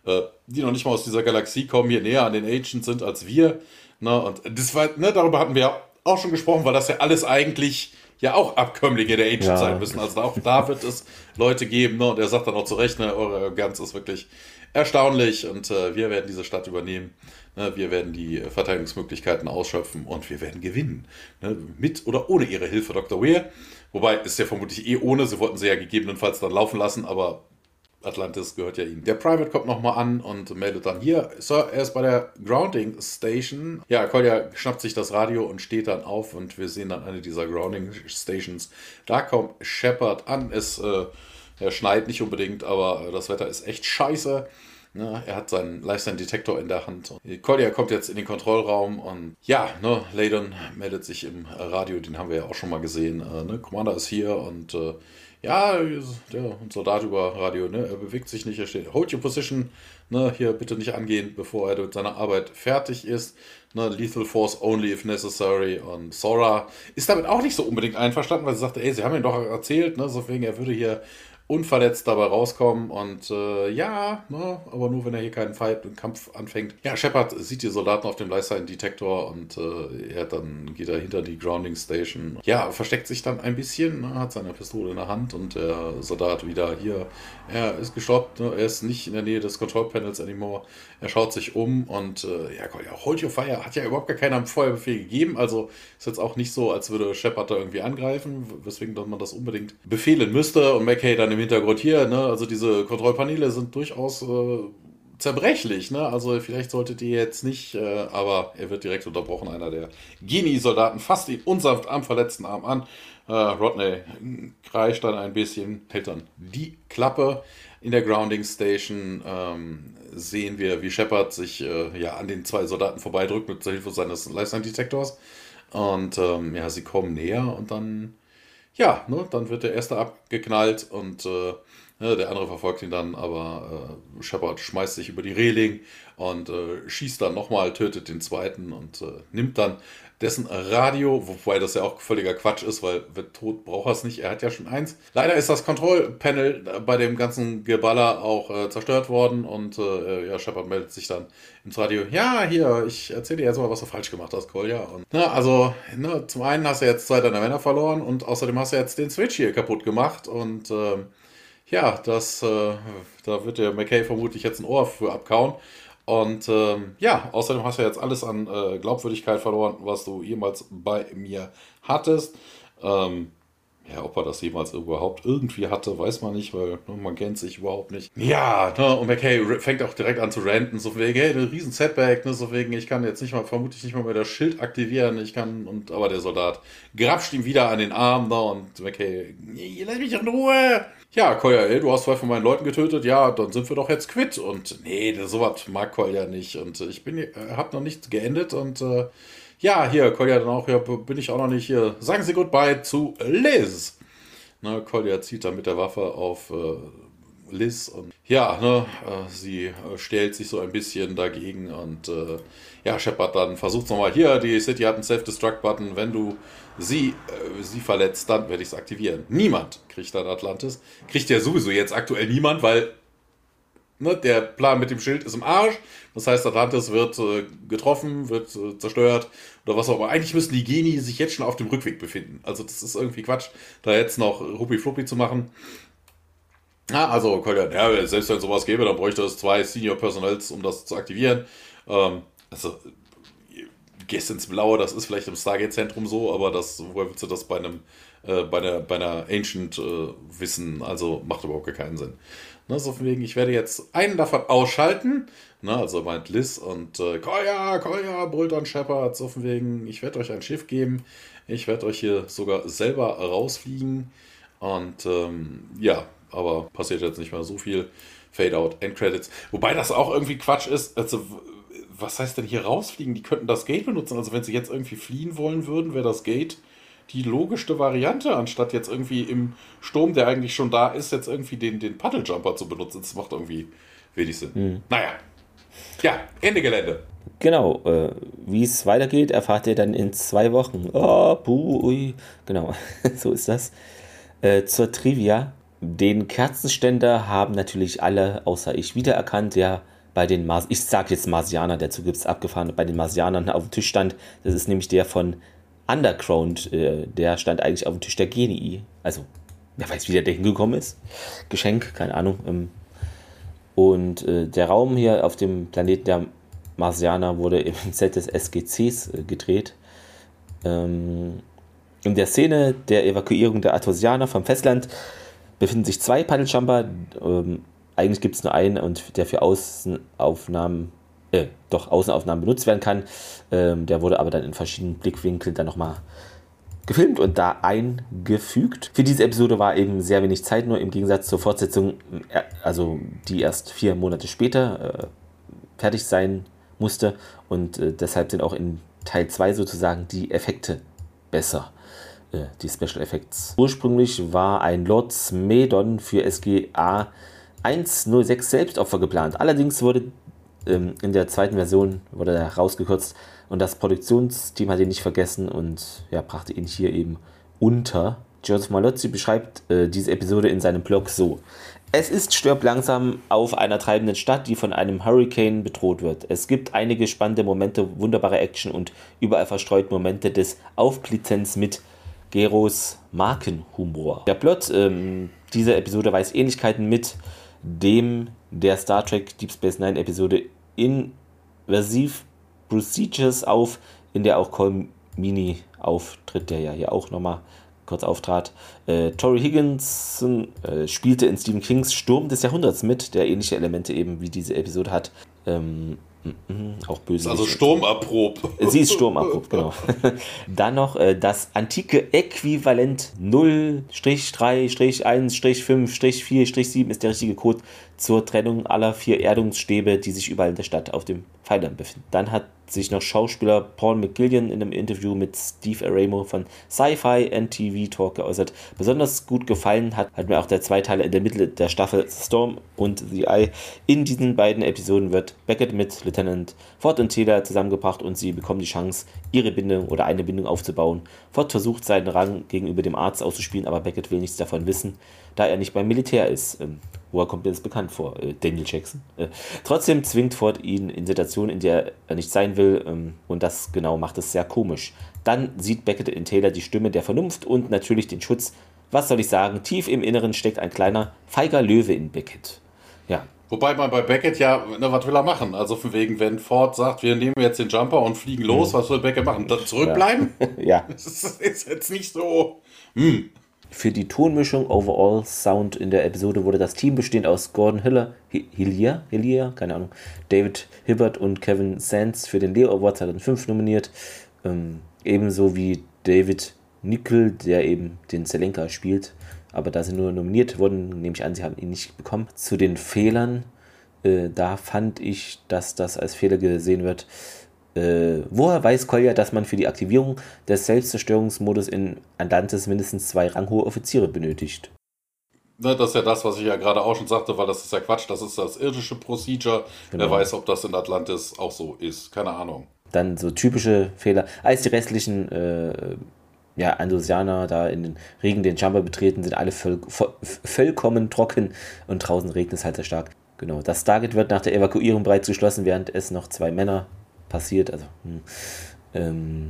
äh, die noch nicht mal aus dieser Galaxie kommen, hier näher an den Agents sind als wir. Ne? Und das war, ne, darüber hatten wir ja auch schon gesprochen, weil das ja alles eigentlich ja auch Abkömmlinge der Agents ja. sein müssen. Also auch da wird es Leute geben, ne? Und er sagt dann auch zu Recht, ne, eure Arroganz ist wirklich erstaunlich und äh, wir werden diese Stadt übernehmen. Ne? Wir werden die Verteidigungsmöglichkeiten ausschöpfen und wir werden gewinnen. Ne? Mit oder ohne ihre Hilfe, Doktor Weir. Wobei, ist ja vermutlich eh ohne, sie wollten sie ja gegebenenfalls dann laufen lassen, aber Atlantis gehört ja ihnen. Der Private kommt nochmal an und meldet dann hier, Sir, er ist bei der Grounding Station. Ja, Kolja schnappt sich das Radio und steht dann auf und wir sehen dann eine dieser Grounding Stations. Da kommt Shepard an. Es äh, er schneit nicht unbedingt, aber das Wetter ist echt scheiße. Ne, er hat seinen Lifestyle-Detektor in der Hand. Kolja kommt jetzt in den Kontrollraum und ja, ne, Ladon meldet sich im Radio, den haben wir ja auch schon mal gesehen. Äh, ne, Commander ist hier und äh, ja, der Soldat über Radio, ne, er bewegt sich nicht, er steht, hold your position, ne, hier bitte nicht angehen, bevor er mit seiner Arbeit fertig ist. Ne, lethal force only if necessary. Und Sora ist damit auch nicht so unbedingt einverstanden, weil sie sagte, ey, sie haben ihm doch erzählt, ne, so wegen, er würde hier unverletzt dabei rauskommen und äh, ja, ne, aber nur wenn er hier keinen Fight und Kampf anfängt. Ja, Shepard sieht die Soldaten auf dem Lifestyle-Detektor und äh, er dann geht er hinter die Grounding Station. Ja, versteckt sich dann ein bisschen, ne, hat seine Pistole in der Hand und der Soldat wieder hier, er ist gestoppt, ne, er ist nicht in der Nähe des Control Panels anymore. Er schaut sich um und äh, ja, ja, hold your fire, hat ja überhaupt gar keiner Feuerbefehl gegeben, also ist jetzt auch nicht so, als würde Shepard da irgendwie angreifen, weswegen man das unbedingt befehlen müsste und McKay dann im Hintergrund hier, ne, also diese Kontrollpaneele sind durchaus äh, zerbrechlich, ne, also vielleicht solltet ihr jetzt nicht, äh, aber er wird direkt unterbrochen, einer der Genie-Soldaten fasst ihn unsanft am verletzten Arm an, äh, Rodney kreischt dann ein bisschen, hält dann die Klappe. In der Grounding Station ähm, sehen wir, wie Shepard sich äh, ja, an den zwei Soldaten vorbeidrückt mit Hilfe seines Lifestyle-Detektors und ähm, ja, sie kommen näher und dann ja, ne, dann wird der erste abgeknallt und äh, ne, der andere verfolgt ihn dann, aber äh, Shepard schmeißt sich über die Reling und äh, schießt dann nochmal, tötet den zweiten und äh, nimmt dann dessen Radio, wobei das ja auch völliger Quatsch ist, weil wird tot braucht er es nicht, er hat ja schon eins. Leider ist das Kontrollpanel bei dem ganzen Geballer auch äh, zerstört worden und äh, ja, Shepard meldet sich dann ins Radio, ja, hier, ich erzähle dir jetzt mal, was du falsch gemacht hast, Kolja. Und na, also, ne, zum einen hast du jetzt zwei deiner Männer verloren und außerdem hast du jetzt den Switch hier kaputt gemacht und äh, ja, das, äh, da wird der McKay vermutlich jetzt ein Ohr für abkauen. Und ähm, ja, außerdem hast du jetzt alles an äh, Glaubwürdigkeit verloren, was du jemals bei mir hattest. Ähm, ja, ob er das jemals überhaupt irgendwie hatte, weiß man nicht, weil ne, man kennt sich überhaupt nicht. Ja, ne, und McKay fängt auch direkt an zu ranten, so wegen, hey, ein riesen Setback, ne, so wegen, ich kann jetzt nicht mal, vermutlich nicht mal mehr das Schild aktivieren, ich kann, und aber der Soldat grapscht ihm wieder an den Arm, ne, und McKay, lass mich in Ruhe! Ja, Kolja, ey, du hast zwei von meinen Leuten getötet, ja, dann sind wir doch jetzt quitt. Und nee, sowas mag Kolja nicht. Und ich bin, äh, hab noch nicht geendet. Und äh, ja, hier, Kolja dann auch, ja, bin ich auch noch nicht hier. Sagen Sie Goodbye zu Liz. Ne, Kolja zieht dann mit der Waffe auf äh, Liz. Und ja, ne, äh, sie äh, stellt sich so ein bisschen dagegen. Und äh, ja, Shepard dann versucht nochmal, hier, die City hat einen Self-Destruct-Button, wenn du sie, äh, sie verletzt, dann werde ich es aktivieren. Niemand kriegt dann Atlantis. Kriegt ja sowieso jetzt aktuell niemand, weil ne, der Plan mit dem Schild ist im Arsch. Das heißt, Atlantis wird äh, getroffen, wird äh, zerstört oder was auch immer. Eigentlich müssten die Genie sich jetzt schon auf dem Rückweg befinden. Also das ist irgendwie Quatsch, da jetzt noch Huppi-Fluppi zu machen. Ja, also, ja, selbst wenn es sowas gäbe, dann bräuchte es zwei Senior-Personals, um das zu aktivieren. Ähm, also, gehst ins Blaue, das ist vielleicht im Stargate-Zentrum so, aber das, woher willst du das bei einem, äh, bei einer, bei einer Ancient äh, wissen? Also, macht überhaupt gar keinen Sinn. Ne, so von wegen, ich werde jetzt einen davon ausschalten, ne, also meint Liz und äh, Kolja, Kolja, brüllt dann Shepard, so von wegen, ich werde euch ein Schiff geben, ich werde euch hier sogar selber rausfliegen und ähm, ja, aber passiert jetzt nicht mehr so viel. Fade out, End Credits. Wobei das auch irgendwie Quatsch ist. Also, was heißt denn hier rausfliegen? Die könnten das Gate benutzen. Also, wenn sie jetzt irgendwie fliehen wollen würden, wäre das Gate die logischste Variante, anstatt jetzt irgendwie im Sturm, der eigentlich schon da ist, jetzt irgendwie den, den Paddle-Jumper zu benutzen. Das macht irgendwie wenig Sinn. Mhm. Naja. Ja, Ende Gelände. Genau. Äh, wie es weitergeht, erfahrt ihr dann in zwei Wochen. Oh, puh, ui. Genau, so ist das. Äh, zur Trivia. Den Kerzenständer haben natürlich alle, außer ich, wiedererkannt. Ja, bei den Mars, ich sage jetzt Marsianer, dazu gibt es abgefahren, bei den Marsianern auf dem Tisch stand. Das ist nämlich der von Underground, äh, der stand eigentlich auf dem Tisch der Genii. Also, wer weiß, wie der da hingekommen ist. Geschenk, keine Ahnung. Ähm, und äh, der Raum hier auf dem Planeten der Marsianer wurde im Set des S G Cs äh, gedreht. Ähm, in der Szene der Evakuierung der Artosianer vom Festland befinden sich zwei Paddeljumper. Ähm, eigentlich gibt es nur einen und der für Außenaufnahmen, äh, doch Außenaufnahmen benutzt werden kann. Ähm, der wurde aber dann in verschiedenen Blickwinkeln dann nochmal gefilmt und da eingefügt. Für diese Episode war eben sehr wenig Zeit, nur im Gegensatz zur Fortsetzung, also die erst vier Monate später äh, fertig sein musste und äh, deshalb sind auch in Teil zwei sozusagen die Effekte besser. Die Special Effects. Ursprünglich war ein Lord Smedon für S G A hundertsechs Selbstopfer geplant. Allerdings wurde ähm, in der zweiten Version wurde er rausgekürzt und das Produktionsteam hat ihn nicht vergessen und ja, brachte ihn hier eben unter. Joseph Malozzi beschreibt äh, diese Episode in seinem Blog so: Es ist stirbt langsam auf einer treibenden Stadt, die von einem Hurricane bedroht wird. Es gibt einige spannende Momente, wunderbare Action und überall verstreut Momente des Aufblitzens mit Geros Markenhumor. Der Plot ähm, dieser Episode weist Ähnlichkeiten mit dem der Star Trek Deep Space Nine Episode Invasive Procedures auf, in der auch Col Meany auftritt, der ja hier auch nochmal kurz auftrat. Äh, Tori Higginson äh, spielte in Stephen Kings Sturm des Jahrhunderts mit, der ähnliche Elemente eben wie diese Episode hat. Ähm, auch böse. Also sturmerprobt. Sie ist sturmerprobt, genau. Dann noch äh, das antike Äquivalent null drei eins fünf vier sieben ist der richtige Code zur Trennung aller vier Erdungsstäbe, die sich überall in der Stadt auf dem Pfeilern befinden. Dann hat sich noch Schauspieler Paul McGillian in einem Interview mit Steve Aramo von Sci-Fi and T V Talk geäußert. Besonders gut gefallen hat, hat mir auch der Zweiteiler in der Mitte der Staffel Storm und The Eye. In diesen beiden Episoden wird Beckett mit Lieutenant Ford und Taylor zusammengebracht und sie bekommen die Chance, ihre Bindung oder eine Bindung aufzubauen. Ford versucht seinen Rang gegenüber dem Arzt auszuspielen, aber Beckett will nichts davon wissen, da er nicht beim Militär ist. Ähm, woher kommt mir das bekannt vor? Äh, Daniel Jackson. Äh, trotzdem zwingt Ford ihn in Situationen, in der er nicht sein will, ähm, und das genau macht es sehr komisch. Dann sieht Beckett in Taylor die Stimme der Vernunft und natürlich den Schutz. Was soll ich sagen? Tief im Inneren steckt ein kleiner, feiger Löwe in Beckett. Ja. Wobei man bei Beckett ja, ne, was will er machen? Also von wegen, wenn Ford sagt, wir nehmen jetzt den Jumper und fliegen los, mhm. was soll Beckett machen? Dann zurückbleiben? Ja. ja. Das ist, ist jetzt nicht so... Hm. Für die Tonmischung Overall Sound in der Episode wurde das Team bestehend aus Gordon Hiller, Hillier, Hillier, keine Ahnung, David Hibbert und Kevin Sands für den Leo Award zweitausendfünf nominiert. Ähm, ebenso wie David Nickel, der eben den Zelenka spielt. Aber da sie nur nominiert wurden, nehme ich an, sie haben ihn nicht bekommen. Zu den Fehlern, äh, da fand ich, dass das als Fehler gesehen wird. Äh, woher weiß Kolja, dass man für die Aktivierung des Selbstzerstörungsmodus in Atlantis mindestens zwei ranghohe Offiziere benötigt? Ne, das ist ja das, was ich ja gerade auch schon sagte, weil das ist ja Quatsch, das ist das irdische Procedure. Genau. Wer weiß, ob das in Atlantis auch so ist, keine Ahnung. Dann so typische Fehler, als die restlichen äh, ja, Andosianer da in den Regen den Jumper betreten, sind alle voll, voll, vollkommen trocken und draußen regnet es halt sehr stark. Genau, das Stargate wird nach der Evakuierung bereits geschlossen, während es noch zwei Männer passiert, also hm, ähm,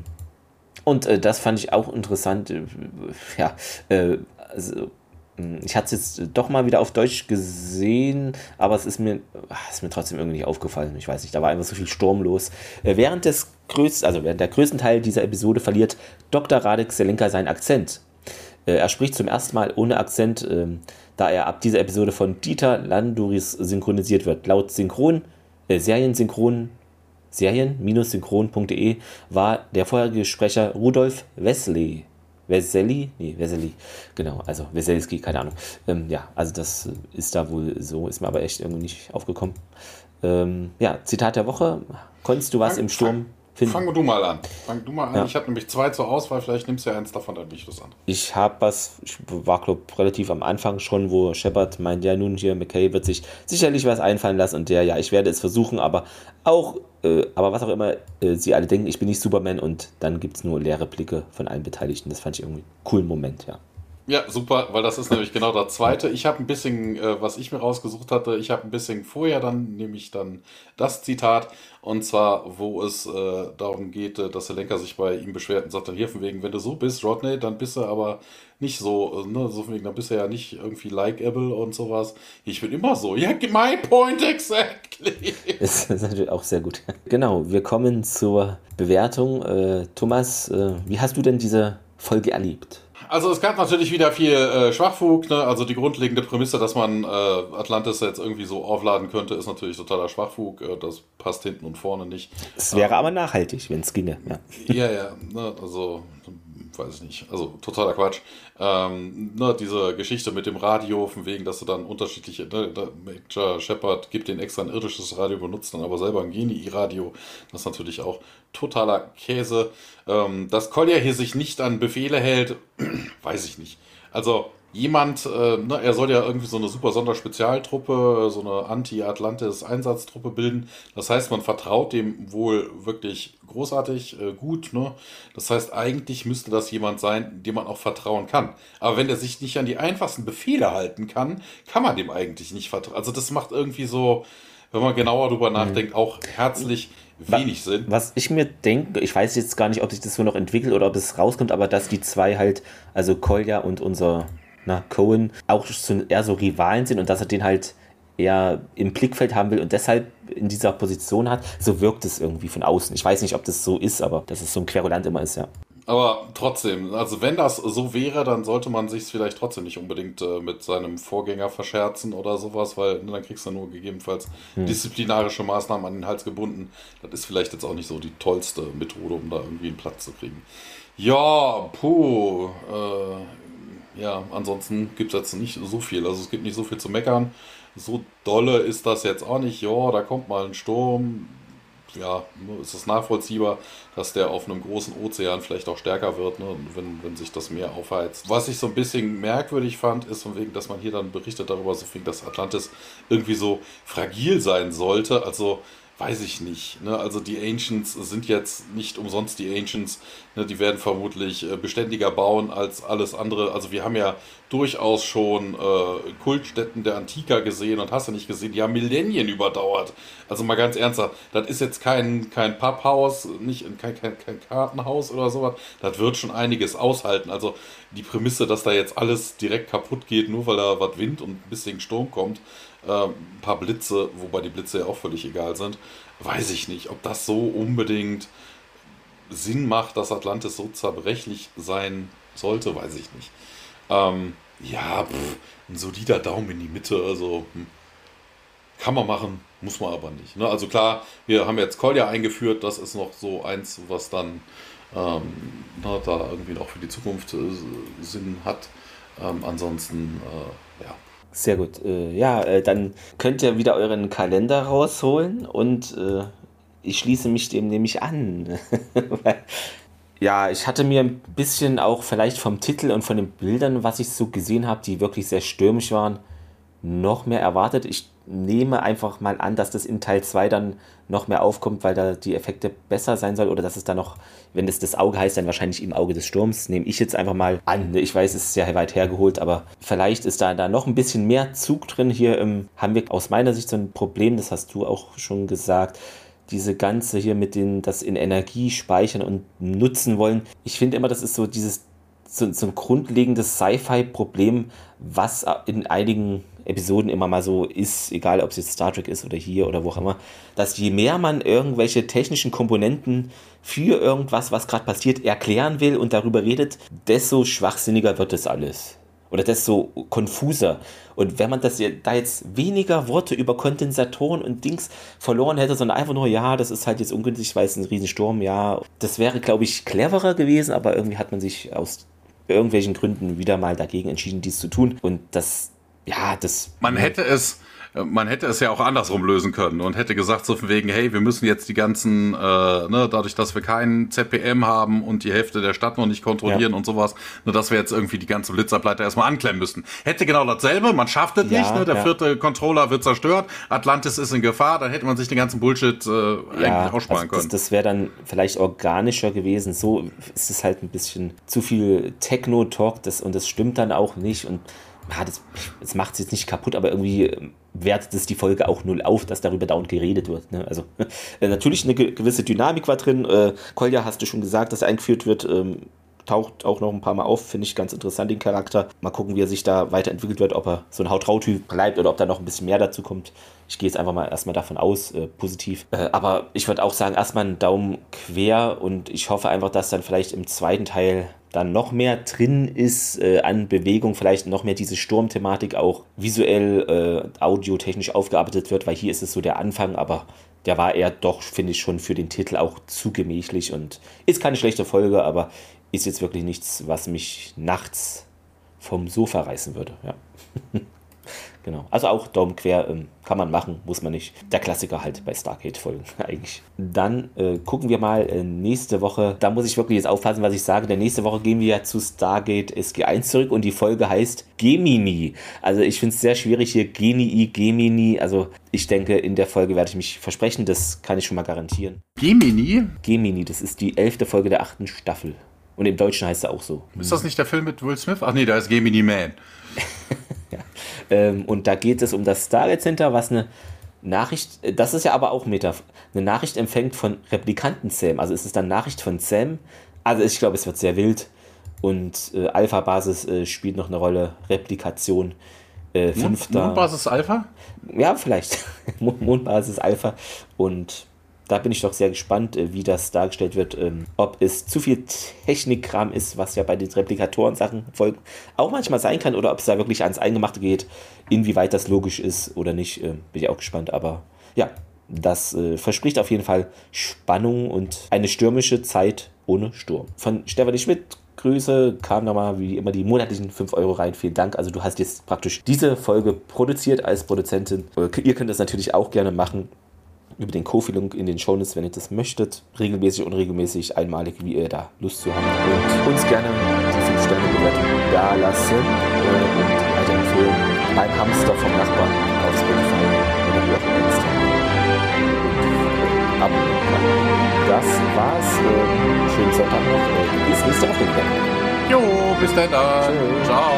und äh, das fand ich auch interessant, äh, ja, äh, also ich hatte es jetzt doch mal wieder auf Deutsch gesehen, aber es ist mir, ach, ist mir trotzdem irgendwie nicht aufgefallen, ich weiß nicht, da war einfach so viel Sturm los. Äh, während des größten, also während der größten Teil dieser Episode verliert Doktor Radek Zelenka seinen Akzent. Äh, er spricht zum ersten Mal ohne Akzent, äh, da er ab dieser Episode von Dieter Landuris synchronisiert wird. Laut Synchron, äh, Seriensynchron serien-synchron punkt de war der vorherige Sprecher Rudolf Wesley. Weseli? Nee, Weseli. Genau, also Weselski, keine Ahnung. Ähm, ja, also das ist da wohl so, ist mir aber echt irgendwie nicht aufgekommen. Ähm, ja, Zitat der Woche. Konntest du was fang, im Sturm finden? Fang du mal an. Fang du mal an. Ja. Ich habe nämlich zwei zur Auswahl, vielleicht nimmst du ja eins davon, dann bin ich das an. Ich habe was, ich war glaube relativ am Anfang schon, wo Shepard meint, ja nun hier, McKay wird sich sicherlich was einfallen lassen und der, ja, ich werde es versuchen, aber auch, äh, aber was auch immer äh, sie alle denken, ich bin nicht Superman und dann gibt es nur leere Blicke von allen Beteiligten. Das fand ich irgendwie einen coolen Moment, ja. Ja, super, weil das ist nämlich genau der zweite. Ich habe ein bisschen, äh, was ich mir rausgesucht hatte, ich habe ein bisschen vorher dann, nämlich dann das Zitat, und zwar, wo es äh, darum geht, äh, dass der Lenker sich bei ihm beschwert und sagt dann hier von wegen, wenn du so bist, Rodney, dann bist du aber nicht so, äh, ne, so von wegen, dann bist du ja nicht irgendwie likeable und sowas. Ich bin immer so, ja, my point exactly. Das ist natürlich auch sehr gut. Genau, wir kommen zur Bewertung. Äh, Thomas, äh, wie hast du denn diese Folge erlebt? Also es gab natürlich wieder viel äh, Schwachfug, ne? Also die grundlegende Prämisse, dass man äh, Atlantis jetzt irgendwie so aufladen könnte, ist natürlich totaler Schwachfug. Äh, das passt hinten und vorne nicht. Es wäre ähm, aber nachhaltig, wenn es ginge. Ja, ja, ja, ne? Also weiß ich nicht, also totaler Quatsch. Ähm, ne, diese Geschichte mit dem Radio, von wegen, dass du dann unterschiedliche, ne, Major Shepard gibt den extra ein irdisches Radio, benutzt dann aber selber ein Genie-Radio. Das ist natürlich auch totaler Käse. Ähm, dass Collier hier sich nicht an Befehle hält, weiß ich nicht. Also jemand, äh, ne, er soll ja irgendwie so eine super Sonderspezialtruppe, so eine Anti-Atlantis-Einsatztruppe bilden. Das heißt, man vertraut dem wohl wirklich großartig, äh, gut. Ne? Das heißt, eigentlich müsste das jemand sein, dem man auch vertrauen kann. Aber wenn er sich nicht an die einfachsten Befehle halten kann, kann man dem eigentlich nicht vertrauen. Also das macht irgendwie so, wenn man genauer drüber nachdenkt, mhm. auch herzlich wenig Sinn. Was ich mir denke, ich weiß jetzt gar nicht, ob sich das so noch entwickelt oder ob es rauskommt, aber dass die zwei halt, also Kolja und unser na, Cohen, auch so, eher so Rivalen sind und dass er den halt eher im Blickfeld haben will und deshalb in dieser Position hat, so wirkt es irgendwie von außen. Ich weiß nicht, ob das so ist, aber dass es so ein Querulant immer ist, ja. Aber trotzdem, also wenn das so wäre, dann sollte man sich vielleicht trotzdem nicht unbedingt äh, mit seinem Vorgänger verscherzen oder sowas, weil ne, dann kriegst du nur gegebenenfalls hm. disziplinarische Maßnahmen an den Hals gebunden. Das ist vielleicht jetzt auch nicht so die tollste Methode, um da irgendwie einen Platz zu kriegen. Ja, puh, äh, ja, ansonsten gibt es jetzt nicht so viel. Also es gibt nicht so viel zu meckern. So dolle ist das jetzt auch nicht. Ja, da kommt mal ein Sturm. Ja, ist es nachvollziehbar, dass der auf einem großen Ozean vielleicht auch stärker wird, ne, wenn, wenn sich das Meer aufheizt. Was ich so ein bisschen merkwürdig fand, ist von wegen, dass man hier dann berichtet darüber, so viel, dass Atlantis irgendwie so fragil sein sollte. Also weiß ich nicht. Ne? Also die Ancients sind jetzt nicht umsonst die Ancients. Ne? Die werden vermutlich äh, beständiger bauen als alles andere. Also wir haben ja durchaus schon äh, Kultstätten der Antiker gesehen und hast du nicht gesehen, die haben Millennien überdauert. Also mal ganz ernsthaft, das ist jetzt kein, kein Papphaus, nicht, kein, kein, kein Kartenhaus oder sowas. Das wird schon einiges aushalten. Also die Prämisse, dass da jetzt alles direkt kaputt geht, nur weil da was Wind und ein bisschen Sturm kommt, ein paar Blitze, wobei die Blitze ja auch völlig egal sind, weiß ich nicht, ob das so unbedingt Sinn macht, dass Atlantis so zerbrechlich sein sollte, weiß ich nicht. Ähm, ja, pff, ein solider Daumen in die Mitte, also hm, kann man machen, muss man aber nicht. Ne? Also klar, wir haben jetzt Kolja eingeführt, das ist noch so eins, was dann ähm, na, da irgendwie noch für die Zukunft äh, Sinn hat. Ähm, ansonsten, äh, ja. Sehr gut. Äh, ja, äh, dann könnt ihr wieder euren Kalender rausholen und äh, ich schließe mich dem nämlich an. Ja, ich hatte mir ein bisschen auch vielleicht vom Titel und von den Bildern, was ich so gesehen habe, die wirklich sehr stürmisch waren, noch mehr erwartet. Ich nehme einfach mal an, dass das in Teil zwei dann noch mehr aufkommt, weil da die Effekte besser sein sollen oder dass es da noch, wenn es das Auge heißt, dann wahrscheinlich im Auge des Sturms, nehme ich jetzt einfach mal an. Ich weiß, es ist sehr weit hergeholt, aber vielleicht ist da, da noch ein bisschen mehr Zug drin. Hier ähm, haben wir aus meiner Sicht so ein Problem, das hast du auch schon gesagt, diese ganze hier mit den, das in Energie speichern und nutzen wollen. Ich finde immer, das ist so dieses, so, so ein grundlegendes Sci-Fi-Problem, was in einigen Episoden immer mal so ist, egal ob es jetzt Star Trek ist oder hier oder wo auch immer, dass je mehr man irgendwelche technischen Komponenten für irgendwas, was gerade passiert, erklären will und darüber redet, desto schwachsinniger wird das alles. Oder desto konfuser. Und wenn man das da jetzt weniger Worte über Kondensatoren und Dings verloren hätte, sondern einfach nur, ja, das ist halt jetzt ungünstig, weil es ein Riesensturm, ja, das wäre, glaube ich, cleverer gewesen, aber irgendwie hat man sich aus irgendwelchen Gründen wieder mal dagegen entschieden, dies zu tun. Und das Ja, das. Man hätte es man hätte es ja auch andersrum lösen können und hätte gesagt, so von wegen, hey, wir müssen jetzt die ganzen, äh, ne, dadurch, dass wir keinen Z P M haben und die Hälfte der Stadt noch nicht kontrollieren ja. und sowas, nur dass wir jetzt irgendwie die ganzen Blitzableiter erstmal anklemmen müssten. Hätte genau dasselbe, man schafft es ja, nicht, ne? Der ja. vierte Controller wird zerstört, Atlantis ist in Gefahr, dann hätte man sich den ganzen Bullshit äh, ja, eigentlich aussparen also können. Das, das wäre dann vielleicht organischer gewesen, so ist es halt ein bisschen zu viel Techno-Talk das, und das stimmt dann auch nicht und ja, das, das macht es jetzt nicht kaputt, aber irgendwie wertet es die Folge auch null auf, dass darüber dauernd geredet wird. Ne? Also äh, natürlich eine ge- gewisse Dynamik war drin. Äh, Kolja, hast du schon gesagt, dass er eingeführt wird, ähm, taucht auch noch ein paar Mal auf, finde ich ganz interessant, den Charakter. Mal gucken, wie er sich da weiterentwickelt wird, ob er so ein Haut-Rau-Typ bleibt oder ob da noch ein bisschen mehr dazu kommt. Ich gehe jetzt einfach mal erstmal davon aus, äh, positiv. Äh, aber ich würde auch sagen, erstmal einen Daumen quer und ich hoffe einfach, dass dann vielleicht im zweiten Teil dann noch mehr drin ist äh, an Bewegung, vielleicht noch mehr diese Sturmthematik auch visuell, äh, audiotechnisch aufgearbeitet wird, weil hier ist es so der Anfang, aber der war eher doch, finde ich, schon für den Titel auch zu gemächlich und ist keine schlechte Folge, aber ist jetzt wirklich nichts, was mich nachts vom Sofa reißen würde. Ja. Genau. Also auch Daumen quer ähm, kann man machen, muss man nicht. Der Klassiker halt bei Stargate-Folgen eigentlich. Dann äh, gucken wir mal äh, nächste Woche. Da muss ich wirklich jetzt aufpassen, was ich sage. Denn nächste Woche gehen wir ja zu Stargate S G eins zurück und die Folge heißt Gemini. Also ich finde es sehr schwierig hier. Genii, Gemini. Also ich denke, in der Folge werde ich mich versprechen. Das kann ich schon mal garantieren. Gemini? Gemini, das ist die elfte Folge der achten Staffel. Und im Deutschen heißt er auch so. Ist das nicht der Film mit Will Smith? Ach nee, da ist Gemini Man. ja. ähm, und da geht es um das Stargate Center, was eine Nachricht, das ist ja aber auch Meta, eine Nachricht empfängt von Replikanten Sam. Also ist es dann Nachricht von Sam. Also ich glaube, es wird sehr wild. Und äh, Alpha-Basis äh, spielt noch eine Rolle. Replikation. Äh, fünfter. Mondbasis Alpha? Ja, vielleicht. Mondbasis Alpha. Und da bin ich doch sehr gespannt, wie das dargestellt wird, ob es zu viel Technikkram ist, was ja bei den Replikatoren-Sachen folgen auch manchmal sein kann, oder ob es da wirklich ans Eingemachte geht, inwieweit das logisch ist oder nicht, bin ich auch gespannt. Aber ja, das verspricht auf jeden Fall Spannung und eine stürmische Zeit ohne Sturm. Von Stefanie Schmidt, Grüße, kam nochmal wie immer die monatlichen fünf Euro rein. Vielen Dank. Also du hast jetzt praktisch diese Folge produziert als Produzentin. Ihr könnt das natürlich auch gerne machen. Über den Ko-Fi-Link in den Shownotes, wenn ihr das möchtet. Regelmäßig, unregelmäßig, einmalig, wie ihr da Lust zu habt. Und uns gerne die fünf Sterne Bewertung da lassen und weiterempfehlen. Ein Hamster vom Nachbarn auf Spotify oder wie auch immer Instagram. Und abonnieren. Das war's. Schönen Sonntag noch. Bis nächste Woche wieder. Jo, bis dann. Ciao.